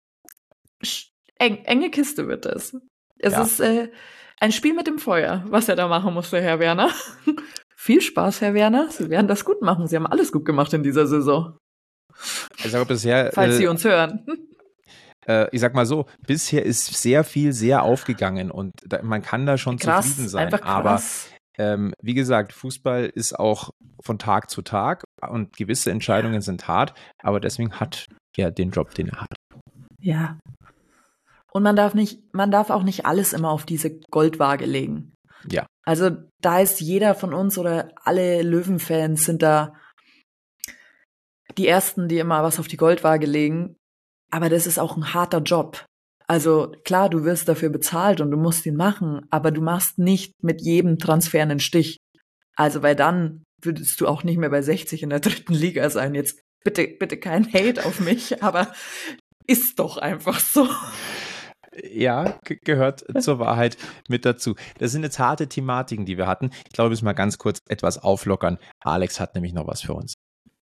enge Kiste wird es. Es ist ein Spiel mit dem Feuer, was er da machen musste, Herr Werner. Viel Spaß, Herr Werner. Sie werden das gut machen. Sie haben alles gut gemacht in dieser Saison. Ich sage bisher, falls Sie uns hören. Ich sag mal so, bisher ist sehr viel sehr aufgegangen und man kann da schon zufrieden sein. Einfach krass. Aber wie gesagt, Fußball ist auch von Tag zu Tag und gewisse Entscheidungen sind hart, aber deswegen hat er den Job, den er hat. Ja. Und man darf auch nicht alles immer auf diese Goldwaage legen. Ja. Also da ist jeder von uns oder alle Löwenfans sind da die Ersten, die immer was auf die Goldwaage legen. Aber das ist auch ein harter Job. Also klar, du wirst dafür bezahlt und du musst ihn machen, aber du machst nicht mit jedem Transfer einen Stich. Also weil dann würdest du auch nicht mehr bei 60 in der 3. Liga sein. Jetzt bitte kein Hate auf mich, aber ist doch einfach so. Ja, gehört zur Wahrheit mit dazu. Das sind jetzt harte Thematiken, die wir hatten. Ich glaube, wir müssen mal ganz kurz etwas auflockern. Alex hat nämlich noch was für uns.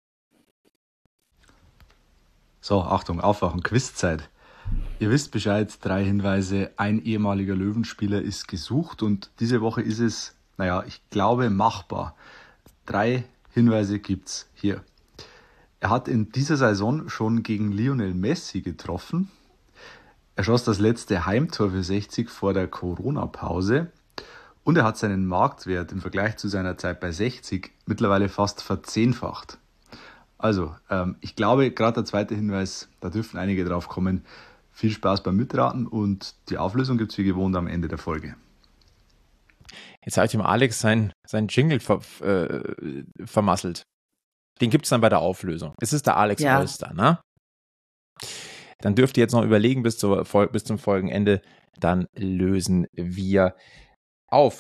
So, Achtung, aufwachen, Quizzeit. Ihr wisst Bescheid, 3 Hinweise, ein ehemaliger Löwenspieler ist gesucht und diese Woche ist es, ich glaube, machbar. 3 Hinweise gibt's hier. Er hat in dieser Saison schon gegen Lionel Messi getroffen. Er schoss das letzte Heimtor für 60 vor der Corona-Pause und er hat seinen Marktwert im Vergleich zu seiner Zeit bei 60 mittlerweile fast verzehnfacht. Also, ich glaube, gerade der zweite Hinweis, da dürfen einige drauf kommen. Viel Spaß beim Mitraten und die Auflösung gibt es wie gewohnt am Ende der Folge. Jetzt habe ich dem Alex sein Jingle vermasselt. Den gibt es dann bei der Auflösung. Es ist der Alex Olster, ne? Dann dürft ihr jetzt noch überlegen bis zum Folgenende, dann lösen wir auf.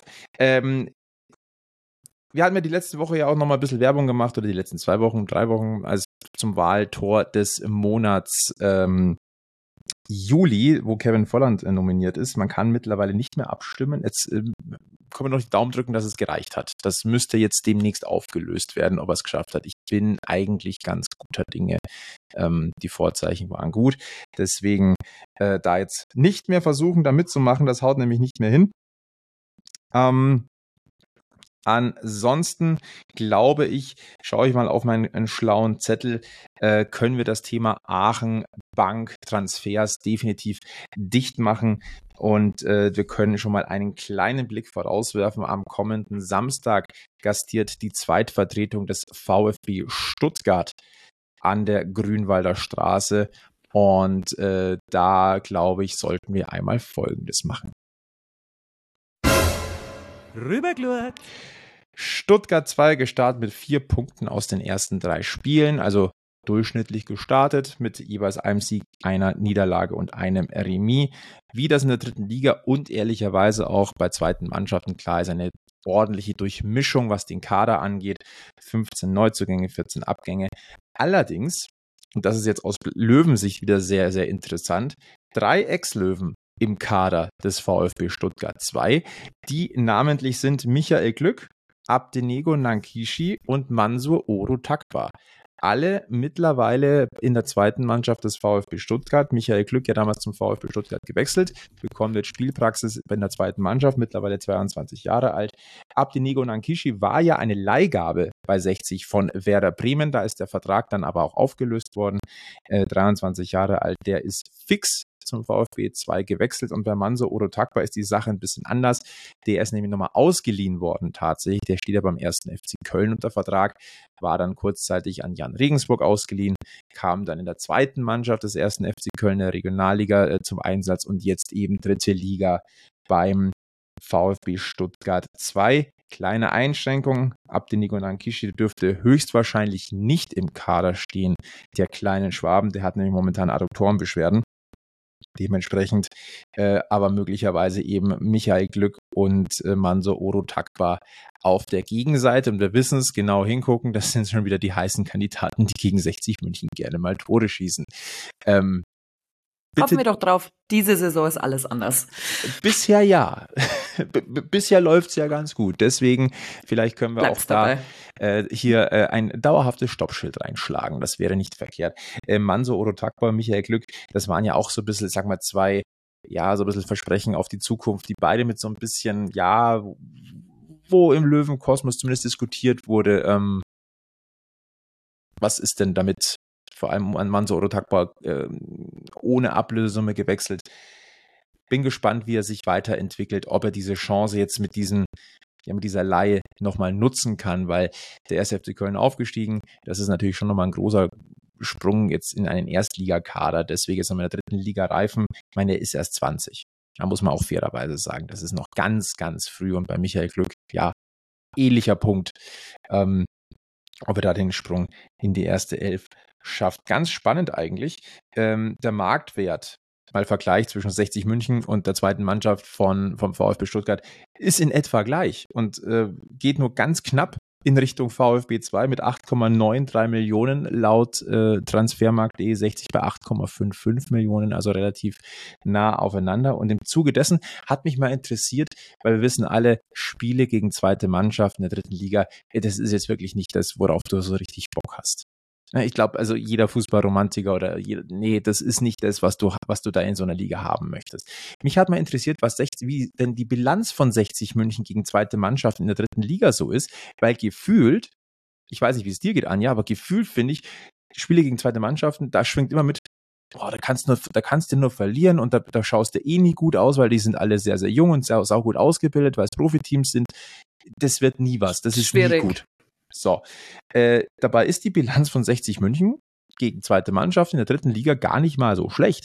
Wir hatten ja die letzte Woche ja auch noch mal ein bisschen Werbung gemacht, oder die letzten 2 Wochen, 3 Wochen, also zum Wahltor des Monats Juli, wo Kevin Volland nominiert ist. Man kann mittlerweile nicht mehr abstimmen. Jetzt können wir noch die Daumen drücken, dass es gereicht hat. Das müsste jetzt demnächst aufgelöst werden, ob er es geschafft hat. Ich bin eigentlich ganz guter Dinge. Die Vorzeichen waren gut. Deswegen da jetzt nicht mehr versuchen, da mitzumachen. Das haut nämlich nicht mehr hin. Ansonsten glaube ich, schaue ich mal auf meinen schlauen Zettel, können wir das Thema Aachen Bank Transfers definitiv dicht machen und wir können schon mal einen kleinen Blick vorauswerfen. Am kommenden Samstag gastiert die Zweitvertretung des VfB Stuttgart an der Grünwalder Straße und da glaube ich, sollten wir einmal Folgendes machen. Rüberglurt. Stuttgart 2 gestartet mit 4 Punkten aus den ersten 3 Spielen, also durchschnittlich gestartet mit jeweils einem Sieg, einer Niederlage und einem Remis. Wie das in der 3. Liga und ehrlicherweise auch bei zweiten Mannschaften klar ist, eine ordentliche Durchmischung, was den Kader angeht. 15 Neuzugänge, 14 Abgänge. Allerdings, und das ist jetzt aus Löwensicht wieder sehr, sehr interessant, 3 Ex-Löwen im Kader des VfB Stuttgart 2, die namentlich sind Michael Glück, Abdenego Nankishi und Mansur Oro Takwa. Alle mittlerweile in der zweiten Mannschaft des VfB Stuttgart. Michael Glück ja damals zum VfB Stuttgart gewechselt, bekommt jetzt Spielpraxis in der zweiten Mannschaft, mittlerweile 22 Jahre alt. Abdenego Nankishi war ja eine Leihgabe bei 60 von Werder Bremen, da ist der Vertrag dann aber auch aufgelöst worden. 23 Jahre alt, der ist fix zum VfB 2 gewechselt und bei Mansur Oro Takwa ist die Sache ein bisschen anders. Der ist nämlich nochmal ausgeliehen worden tatsächlich. Der steht ja beim 1. FC Köln unter Vertrag, war dann kurzzeitig an Jan Regensburg ausgeliehen, kam dann in der zweiten Mannschaft des 1. FC Köln der Regionalliga zum Einsatz und jetzt eben 3. Liga beim VfB Stuttgart 2. Kleine Einschränkung, Abdenego Nankishi dürfte höchstwahrscheinlich nicht im Kader stehen, der kleinen Schwaben, der hat nämlich momentan Adduktorenbeschwerden. Dementsprechend aber möglicherweise eben Michael Glück und Mansur Oro Takwa auf der Gegenseite. Und wir wissen es, genau hingucken, das sind schon wieder die heißen Kandidaten, die gegen 60 München gerne mal Tore schießen. Hoffen wir doch drauf, diese Saison ist alles anders. Bisher ja. Bisher läuft es ja ganz gut. Deswegen, vielleicht können wir Bleib's auch da hier ein dauerhaftes Stoppschild reinschlagen. Das wäre nicht verkehrt. Mansur Oro Takwa, Michael Glück, das waren ja auch so ein bisschen, sag mal, 2, ja, so ein bisschen Versprechen auf die Zukunft, die beide mit so ein bisschen, ja, wo im Löwenkosmos zumindest diskutiert wurde, was ist denn damit? Vor allem an Mansur Oro Takwa ohne Ablösesumme gewechselt. Bin gespannt, wie er sich weiterentwickelt, ob er diese Chance jetzt mit dieser Leihe nochmal nutzen kann, weil der 1. FC Köln aufgestiegen, das ist natürlich schon nochmal ein großer Sprung jetzt in einen Erstligakader, deswegen ist er in der 3. Liga reifen. Ich meine, er ist erst 20. Da muss man auch fairerweise sagen, das ist noch ganz, ganz früh und bei Michael Glück, ja, ähnlicher Punkt, ob er da den Sprung in die erste Elf schafft. Ganz spannend eigentlich, der Marktwert, mal Vergleich zwischen 60 München und der zweiten Mannschaft vom VfB Stuttgart, ist in etwa gleich und geht nur ganz knapp in Richtung VfB 2 mit 8,93 Millionen laut Transfermarkt.de, 60 bei 8,55 Millionen, also relativ nah aufeinander. Und im Zuge dessen hat mich mal interessiert, weil wir wissen alle, Spiele gegen zweite Mannschaften in der 3. Liga, das ist jetzt wirklich nicht das, worauf du so richtig Bock hast. Ich glaube, also jeder Fußballromantiker das ist nicht das, was du da in so einer Liga haben möchtest. Mich hat mal interessiert, wie denn die Bilanz von 60 München gegen zweite Mannschaft in der 3. Liga so ist, weil gefühlt, ich weiß nicht, wie es dir geht, Anja, aber gefühlt finde ich, Spiele gegen zweite Mannschaften, da schwingt immer mit, da kannst du nur verlieren und da schaust du nie gut aus, weil die sind alle sehr, sehr jung und sau gut ausgebildet, weil es Profiteams sind. Das wird nie was, das ist schwierig. Nie gut. So, dabei ist die Bilanz von 60 München gegen zweite Mannschaft in der 3. Liga gar nicht mal so schlecht.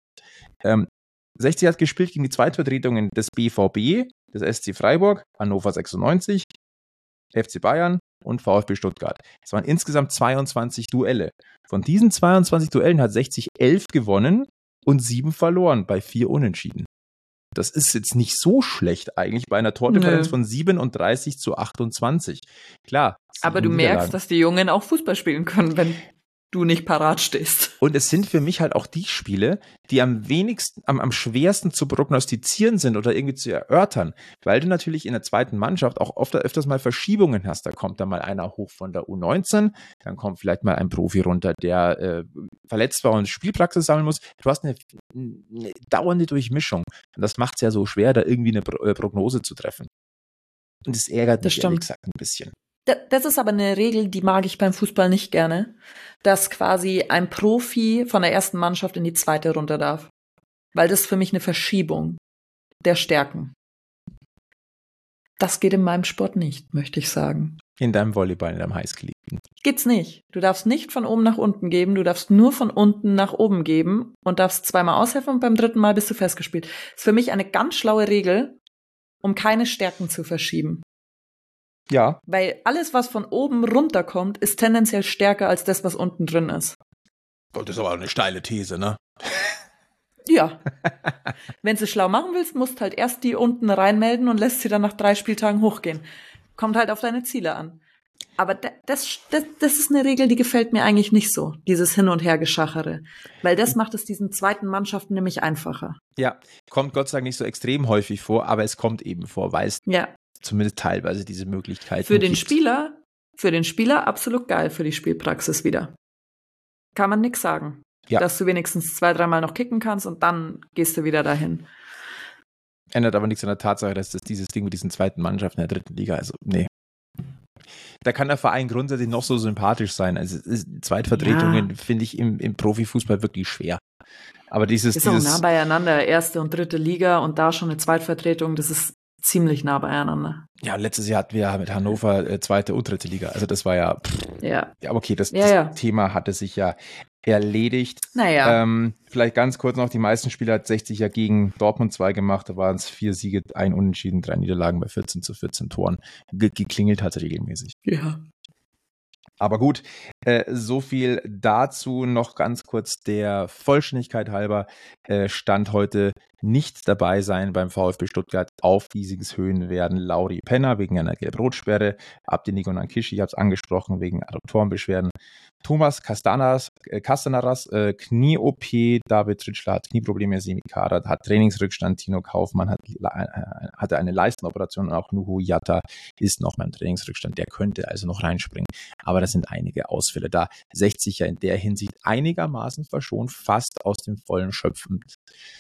60 hat gespielt gegen die Zweitvertretungen des BVB, des SC Freiburg, Hannover 96, FC Bayern und VfB Stuttgart. Es waren insgesamt 22 Duelle. Von diesen 22 Duellen hat 60 11 gewonnen und 7 verloren bei 4 Unentschieden. Das ist jetzt nicht so schlecht eigentlich bei einer Tordifferenz von 37 zu 28. Klar. Aber du merkst, dass die Jungen auch Fußball spielen können, wenn du nicht parat stehst. Und es sind für mich halt auch die Spiele, die am wenigsten, am schwersten zu prognostizieren sind oder irgendwie zu erörtern, weil du natürlich in der zweiten Mannschaft auch öfters mal Verschiebungen hast. Da kommt dann mal einer hoch von der U19, dann kommt vielleicht mal ein Profi runter, der verletzt war und Spielpraxis sammeln muss. Du hast eine dauernde Durchmischung. Und das macht es ja so schwer, da irgendwie eine Prognose zu treffen. Und das ärgert mich ehrlich gesagt ein bisschen. Das ist aber eine Regel, die mag ich beim Fußball nicht gerne, dass quasi ein Profi von der ersten Mannschaft in die zweite runter darf. Weil das ist für mich eine Verschiebung der Stärken. Das geht in meinem Sport nicht, möchte ich sagen. In deinem Volleyball, in deinem heißgeliebten. Geht's nicht. Du darfst nicht von oben nach unten geben, du darfst nur von unten nach oben geben und darfst zweimal aushelfen und beim dritten Mal bist du festgespielt. Das ist für mich eine ganz schlaue Regel, um keine Stärken zu verschieben. Ja. Weil alles, was von oben runterkommt, ist tendenziell stärker als das, was unten drin ist. Das ist aber eine steile These, ne? Ja. Wenn du es schlau machen willst, musst halt erst die unten reinmelden und lässt sie dann nach 3 Spieltagen hochgehen. Kommt halt auf deine Ziele an. Aber das ist eine Regel, die gefällt mir eigentlich nicht so, dieses Hin- und Hergeschachere. Weil das macht es diesen zweiten Mannschaften nämlich einfacher. Ja, kommt Gott sei Dank nicht so extrem häufig vor, aber es kommt eben vor, weil es zumindest teilweise diese Möglichkeit für den Spieler absolut geil für die Spielpraxis wieder. Kann man nix sagen. Ja. Dass du wenigstens 2-3 Mal noch kicken kannst und dann gehst du wieder dahin. Ändert aber nichts an der Tatsache, dass das dieses Ding mit diesen zweiten Mannschaften in der dritten Liga, also nee. Da kann der Verein grundsätzlich noch so sympathisch sein. Also Zweitvertretungen finde ich im Profifußball wirklich schwer. Aber ist auch nah beieinander, erste und dritte Liga und da schon eine Zweitvertretung, das ist ziemlich nah beieinander. Ja, letztes Jahr hatten wir mit Hannover zweite und dritte Liga. Also das war ja. Ja, okay, das Thema hatte sich ja erledigt. Naja. Vielleicht ganz kurz noch, die meisten Spiele hat 60 ja gegen Dortmund 2 gemacht, da waren es 4 Siege, 1 Unentschieden, 3 Niederlagen bei 14-14 Toren. Geklingelt hat es regelmäßig. Ja. Aber gut, so viel dazu. Noch ganz kurz der Vollständigkeit halber. Stand heute nicht dabei sein beim VfB Stuttgart. Auf Giesingshöhen werden Lauri Penner wegen einer Gelb-Rot-Sperre, Abdenico Nankishi, ich habe es angesprochen, wegen Adduktorenbeschwerden. Thomas Castanaras, Knie-OP, David Ritschler hat Knieprobleme, Semi Karat hat Trainingsrückstand, Tino Kaufmann hatte eine Leistenoperation und auch Nuhu Yatta ist noch beim Trainingsrückstand, der könnte also noch reinspringen, aber das sind einige Ausfälle da. 60 ja in der Hinsicht einigermaßen verschont, fast aus dem Vollen schöpfend.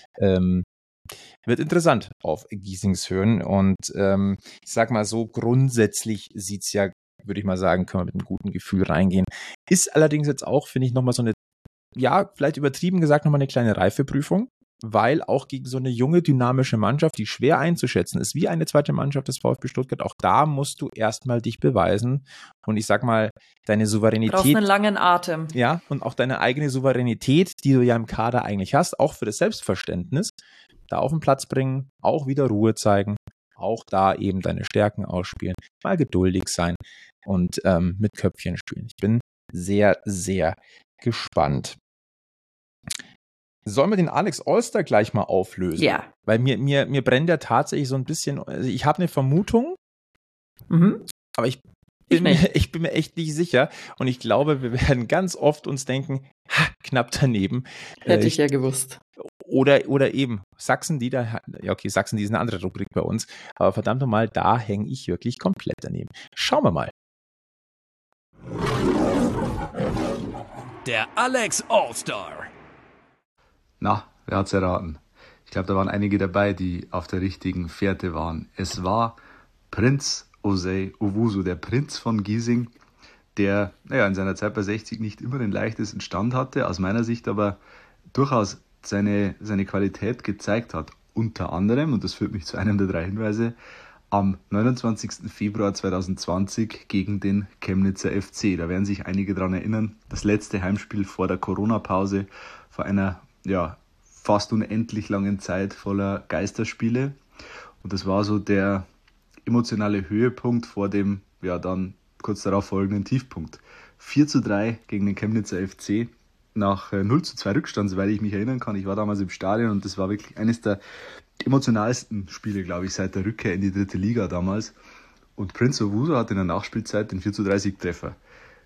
Wird interessant auf Giesingshöhen und ich sag mal so, grundsätzlich sieht es ja, würde ich mal sagen, können wir mit einem guten Gefühl reingehen. Ist allerdings jetzt auch, finde ich, nochmal so eine, ja, vielleicht übertrieben gesagt, nochmal eine kleine Reifeprüfung, weil auch gegen so eine junge, dynamische Mannschaft, die schwer einzuschätzen ist, wie eine zweite Mannschaft des VfB Stuttgart, auch da musst du erstmal dich beweisen und ich sag mal, deine Souveränität. Du brauchst einen langen Atem. Ja, und auch deine eigene Souveränität, die du ja im Kader eigentlich hast, auch für das Selbstverständnis, da auf den Platz bringen, auch wieder Ruhe zeigen, auch da eben deine Stärken ausspielen, mal geduldig sein und mit Köpfchen spielen. Ich bin sehr, sehr gespannt. Sollen wir den Alex Allstar gleich mal auflösen? Ja. Weil mir brennt ja tatsächlich so ein bisschen, also ich habe eine Vermutung, aber ich bin mir echt nicht sicher und ich glaube, wir werden ganz oft uns denken, knapp daneben. Hätte ich ja gewusst. Oder eben Sachsen, Sachsen, die ist eine andere Rubrik bei uns, aber verdammt nochmal, da hänge ich wirklich komplett daneben. Schauen wir mal. Der Alex Allstar. Na, wer hat's erraten? Ich glaube, da waren einige dabei, die auf der richtigen Fährte waren. Es war Prince Osei Owusu, der Prinz von Giesing, der in seiner Zeit bei 60 nicht immer den leichtesten Stand hatte, aus meiner Sicht aber durchaus seine Qualität gezeigt hat. Unter anderem, und das führt mich zu einem der 3 Hinweise, am 29. Februar 2020 gegen den Chemnitzer FC. Da werden sich einige daran erinnern, das letzte Heimspiel vor der Corona-Pause, vor einer fast unendlich langen Zeit voller Geisterspiele. Und das war so der emotionale Höhepunkt vor dem dann kurz darauf folgenden Tiefpunkt. 4:3 gegen den Chemnitzer FC. Nach 0:2 Rückstand, soweit ich mich erinnern kann. Ich war damals im Stadion und das war wirklich eines der emotionalsten Spiele, glaube ich, seit der Rückkehr in die dritte Liga damals. Und Prince Owusu hat in der Nachspielzeit den 4:3 Siegtreffer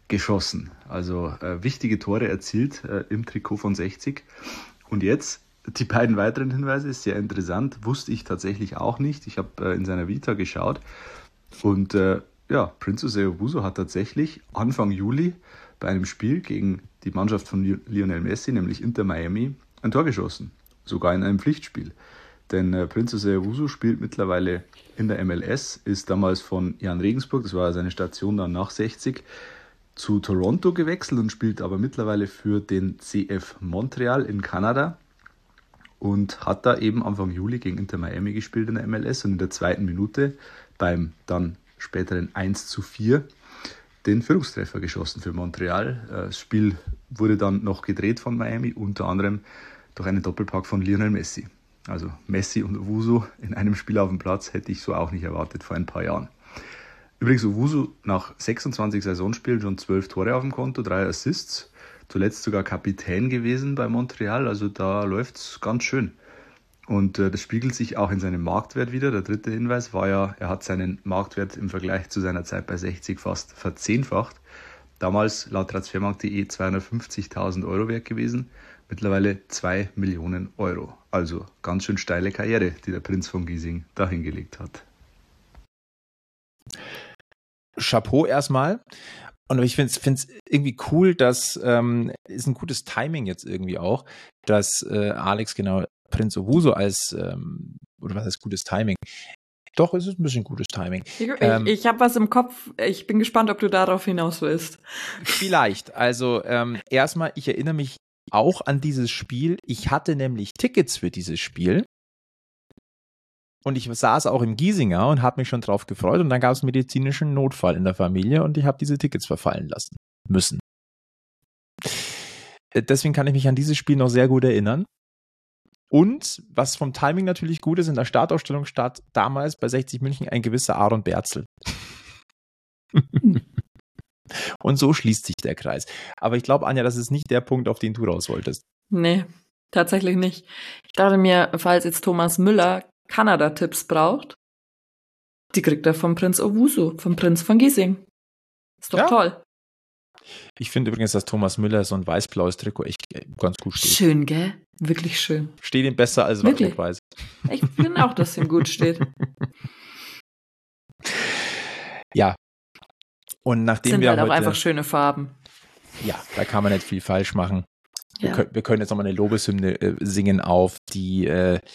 geschossen. Also wichtige Tore erzielt im Trikot von 60. Und jetzt die beiden weiteren Hinweise, ist sehr interessant, wusste ich tatsächlich auch nicht. Ich habe in seiner Vita geschaut und Prince Owusu hat tatsächlich Anfang Juli bei einem Spiel gegen die Mannschaft von Lionel Messi, nämlich Inter Miami, ein Tor geschossen. Sogar in einem Pflichtspiel. Denn Prince Owusu spielt mittlerweile in der MLS, ist damals von Jan Regensburg, das war seine Station dann nach 60, zu Toronto gewechselt und spielt aber mittlerweile für den CF Montreal in Kanada und hat da eben Anfang Juli gegen Inter Miami gespielt in der MLS und in der 2. Minute beim dann späteren 1:4 den Führungstreffer geschossen für Montreal. Das Spiel wurde dann noch gedreht von Miami, unter anderem durch einen Doppelpack von Lionel Messi. Also Messi und Owusu in einem Spiel auf dem Platz hätte ich so auch nicht erwartet vor ein paar Jahren. Übrigens Owusu nach 26 Saisonspielen schon 12 Tore auf dem Konto, 3 Assists, zuletzt sogar Kapitän gewesen bei Montreal, also da läuft es ganz schön. Und das spiegelt sich auch in seinem Marktwert wieder. Der 3. Hinweis war ja, er hat seinen Marktwert im Vergleich zu seiner Zeit bei 60 fast verzehnfacht. Damals laut Transfermarkt.de 250.000 Euro wert gewesen, mittlerweile 2 Millionen Euro. Also ganz schön steile Karriere, die der Prinz von Giesing da hingelegt hat. Chapeau erstmal. Und ich finde es irgendwie cool, dass ist ein gutes Timing jetzt irgendwie auch, dass Alex genau Prince Owusu als, oder was heißt gutes Timing? Doch, es ist ein bisschen gutes Timing. Ich habe was im Kopf. Ich bin gespannt, ob du darauf hinaus willst. Vielleicht. Also erstmal, ich erinnere mich auch an dieses Spiel. Ich hatte nämlich Tickets für dieses Spiel. Und ich saß auch im Giesinger und habe mich schon drauf gefreut. Und dann gab es einen medizinischen Notfall in der Familie und ich habe diese Tickets verfallen lassen müssen. Deswegen kann ich mich an dieses Spiel noch sehr gut erinnern. Und was vom Timing natürlich gut ist, in der Startaufstellung stand damals bei 60 München ein gewisser Aaron Berzel. Und so schließt sich der Kreis. Aber ich glaube, Anja, das ist nicht der Punkt, auf den du raus wolltest. Nee, tatsächlich nicht. Ich dachte mir, falls jetzt Thomas Müller Kanada-Tipps braucht, die kriegt er vom Prinz Owusu, vom Prinz von Giesing. Ist doch toll. Ich finde übrigens, dass Thomas Müller so ein weiß-blaues Trikot echt ganz gut steht. Schön, gell? Wirklich schön. Steht ihm besser als rot-weiß. Ich finde auch, dass ihm gut steht. Ja. Und nachdem sind wir halt heute, auch einfach schöne Farben. Ja, da kann man nicht viel falsch machen. Ja. Wir können jetzt nochmal eine Lobeshymne singen auf die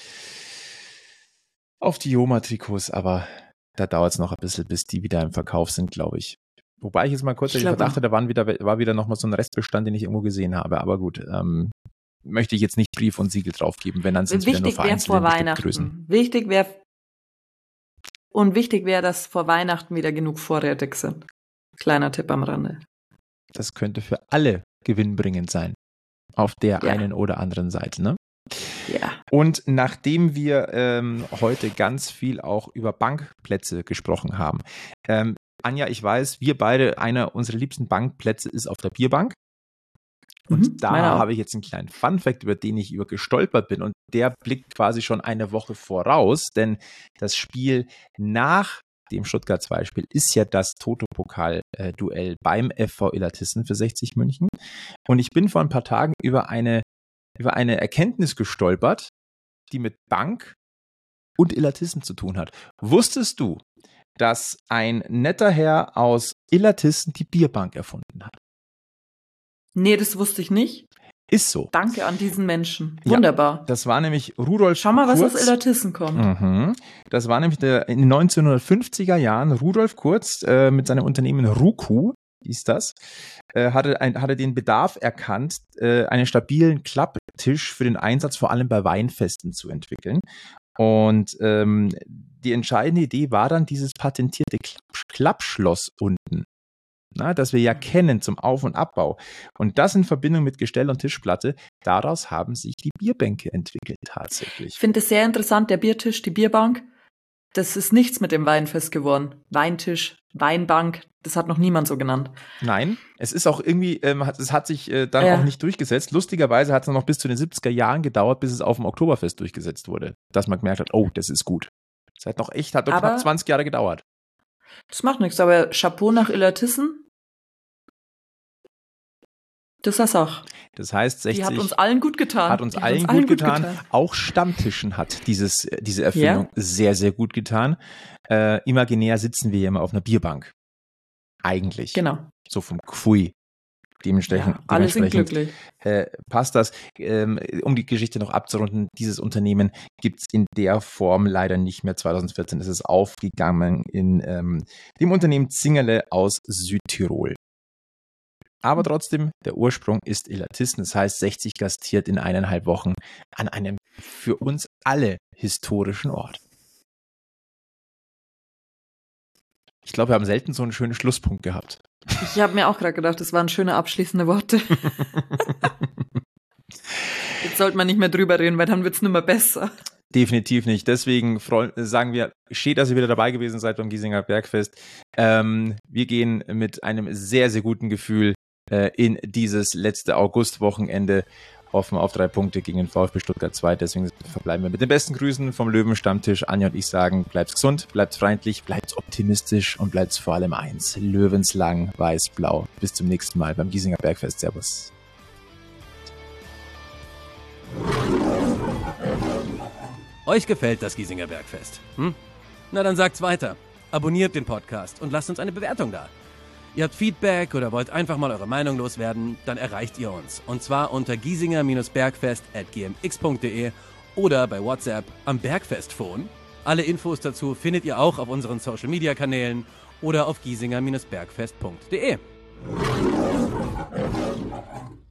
Joma-Trikots, aber da dauert es noch ein bisschen, bis die wieder im Verkauf sind, glaube ich. Wobei ich jetzt mal kurz den Verdacht hatte, da war wieder nochmal so ein Restbestand, den ich irgendwo gesehen habe. Aber gut, möchte ich jetzt nicht Brief und Siegel drauf geben, wenn dann sind es wieder nur vereinzelte Größen. Wichtig wäre, dass vor Weihnachten wieder genug vorrätig sind. Kleiner Tipp am Rande. Das könnte für alle gewinnbringend sein. Auf der einen oder anderen Seite, ne? Ja. Und nachdem wir heute ganz viel auch über Bankplätze gesprochen haben, Anja, ich weiß, wir beide, einer unserer liebsten Bankplätze ist auf der Bierbank. Und da habe ich jetzt einen kleinen Funfact, über den ich gestolpert bin. Und der blickt quasi schon eine Woche voraus, denn das Spiel nach dem Stuttgart 2-Spiel ist ja das Toto-Pokal-Duell beim FV Illertissen für 60 München. Und ich bin vor ein paar Tagen über eine Erkenntnis gestolpert, die mit Bank und Illertissen zu tun hat. Wusstest du, dass ein netter Herr aus Illertissen die Bierbank erfunden hat? Nee, das wusste ich nicht. Ist so. Danke an diesen Menschen. Wunderbar. Ja, das war nämlich Rudolf Schau mal, Kurz. Was aus Illertissen kommt. Mhm. Das war nämlich in den 1950er Jahren Rudolf Kurz mit seinem Unternehmen Ruku, hieß das, hatte den Bedarf erkannt, einen stabilen Klapptisch für den Einsatz vor allem bei Weinfesten zu entwickeln. Und die entscheidende Idee war dann dieses patentierte Klappschloss unten, das wir ja kennen zum Auf- und Abbau. Und das in Verbindung mit Gestell und Tischplatte, daraus haben sich die Bierbänke entwickelt tatsächlich. Ich finde es sehr interessant, der Biertisch, die Bierbank, das ist nichts mit dem Weinfest geworden. Weintisch, Weinbank, das hat noch niemand so genannt. Nein, es ist auch irgendwie, es hat sich dann auch nicht durchgesetzt. Lustigerweise hat es noch bis zu den 70er Jahren gedauert, bis es auf dem Oktoberfest durchgesetzt wurde. Dass man gemerkt hat, oh, das ist gut. Das hat doch knapp 20 Jahre gedauert. Das macht nichts, aber Chapeau nach Illertissen. Das ist auch. Das heißt, 60 Die hat uns allen gut getan. Hat uns allen gut getan. Auch Stammtischen hat diese Erfindung sehr, sehr gut getan. Imaginär sitzen wir ja immer auf einer Bierbank. Eigentlich. Genau. So vom Gefühl. Dementsprechend, alle sind glücklich. Passt das. Um die Geschichte noch abzurunden, dieses Unternehmen gibt es in der Form leider nicht mehr. 2014 ist es aufgegangen in dem Unternehmen Zingerle aus Südtirol. Aber trotzdem, der Ursprung ist Illertissen. Das heißt, 60 gastiert in 1,5 Wochen an einem für uns alle historischen Ort. Ich glaube, wir haben selten so einen schönen Schlusspunkt gehabt. Ich habe mir auch gerade gedacht, das waren schöne abschließende Worte. Jetzt sollte man nicht mehr drüber reden, weil dann wird es nicht mehr besser. Definitiv nicht. Deswegen sagen wir, schön, dass ihr wieder dabei gewesen seid beim Giesinger Bergfest. Wir gehen mit einem sehr, sehr guten Gefühl in dieses letzte Augustwochenende. Hoffen auf 3 Punkte gegen den VfB Stuttgart 2. Deswegen verbleiben wir mit den besten Grüßen vom Löwenstammtisch. Anja und ich sagen, bleibt gesund, bleibt freundlich, bleibt optimistisch und bleibt vor allem eins. Löwenslang, weiß-blau. Bis zum nächsten Mal beim Giesinger Bergfest. Servus. Euch gefällt das Giesinger Bergfest? Na dann sagt's weiter. Abonniert den Podcast und lasst uns eine Bewertung da. Ihr habt Feedback oder wollt einfach mal eure Meinung loswerden, dann erreicht ihr uns. Und zwar unter giesinger-bergfest@gmx.de oder bei WhatsApp am Bergfestphone. Alle Infos dazu findet ihr auch auf unseren Social-Media-Kanälen oder auf giesinger-bergfest.de.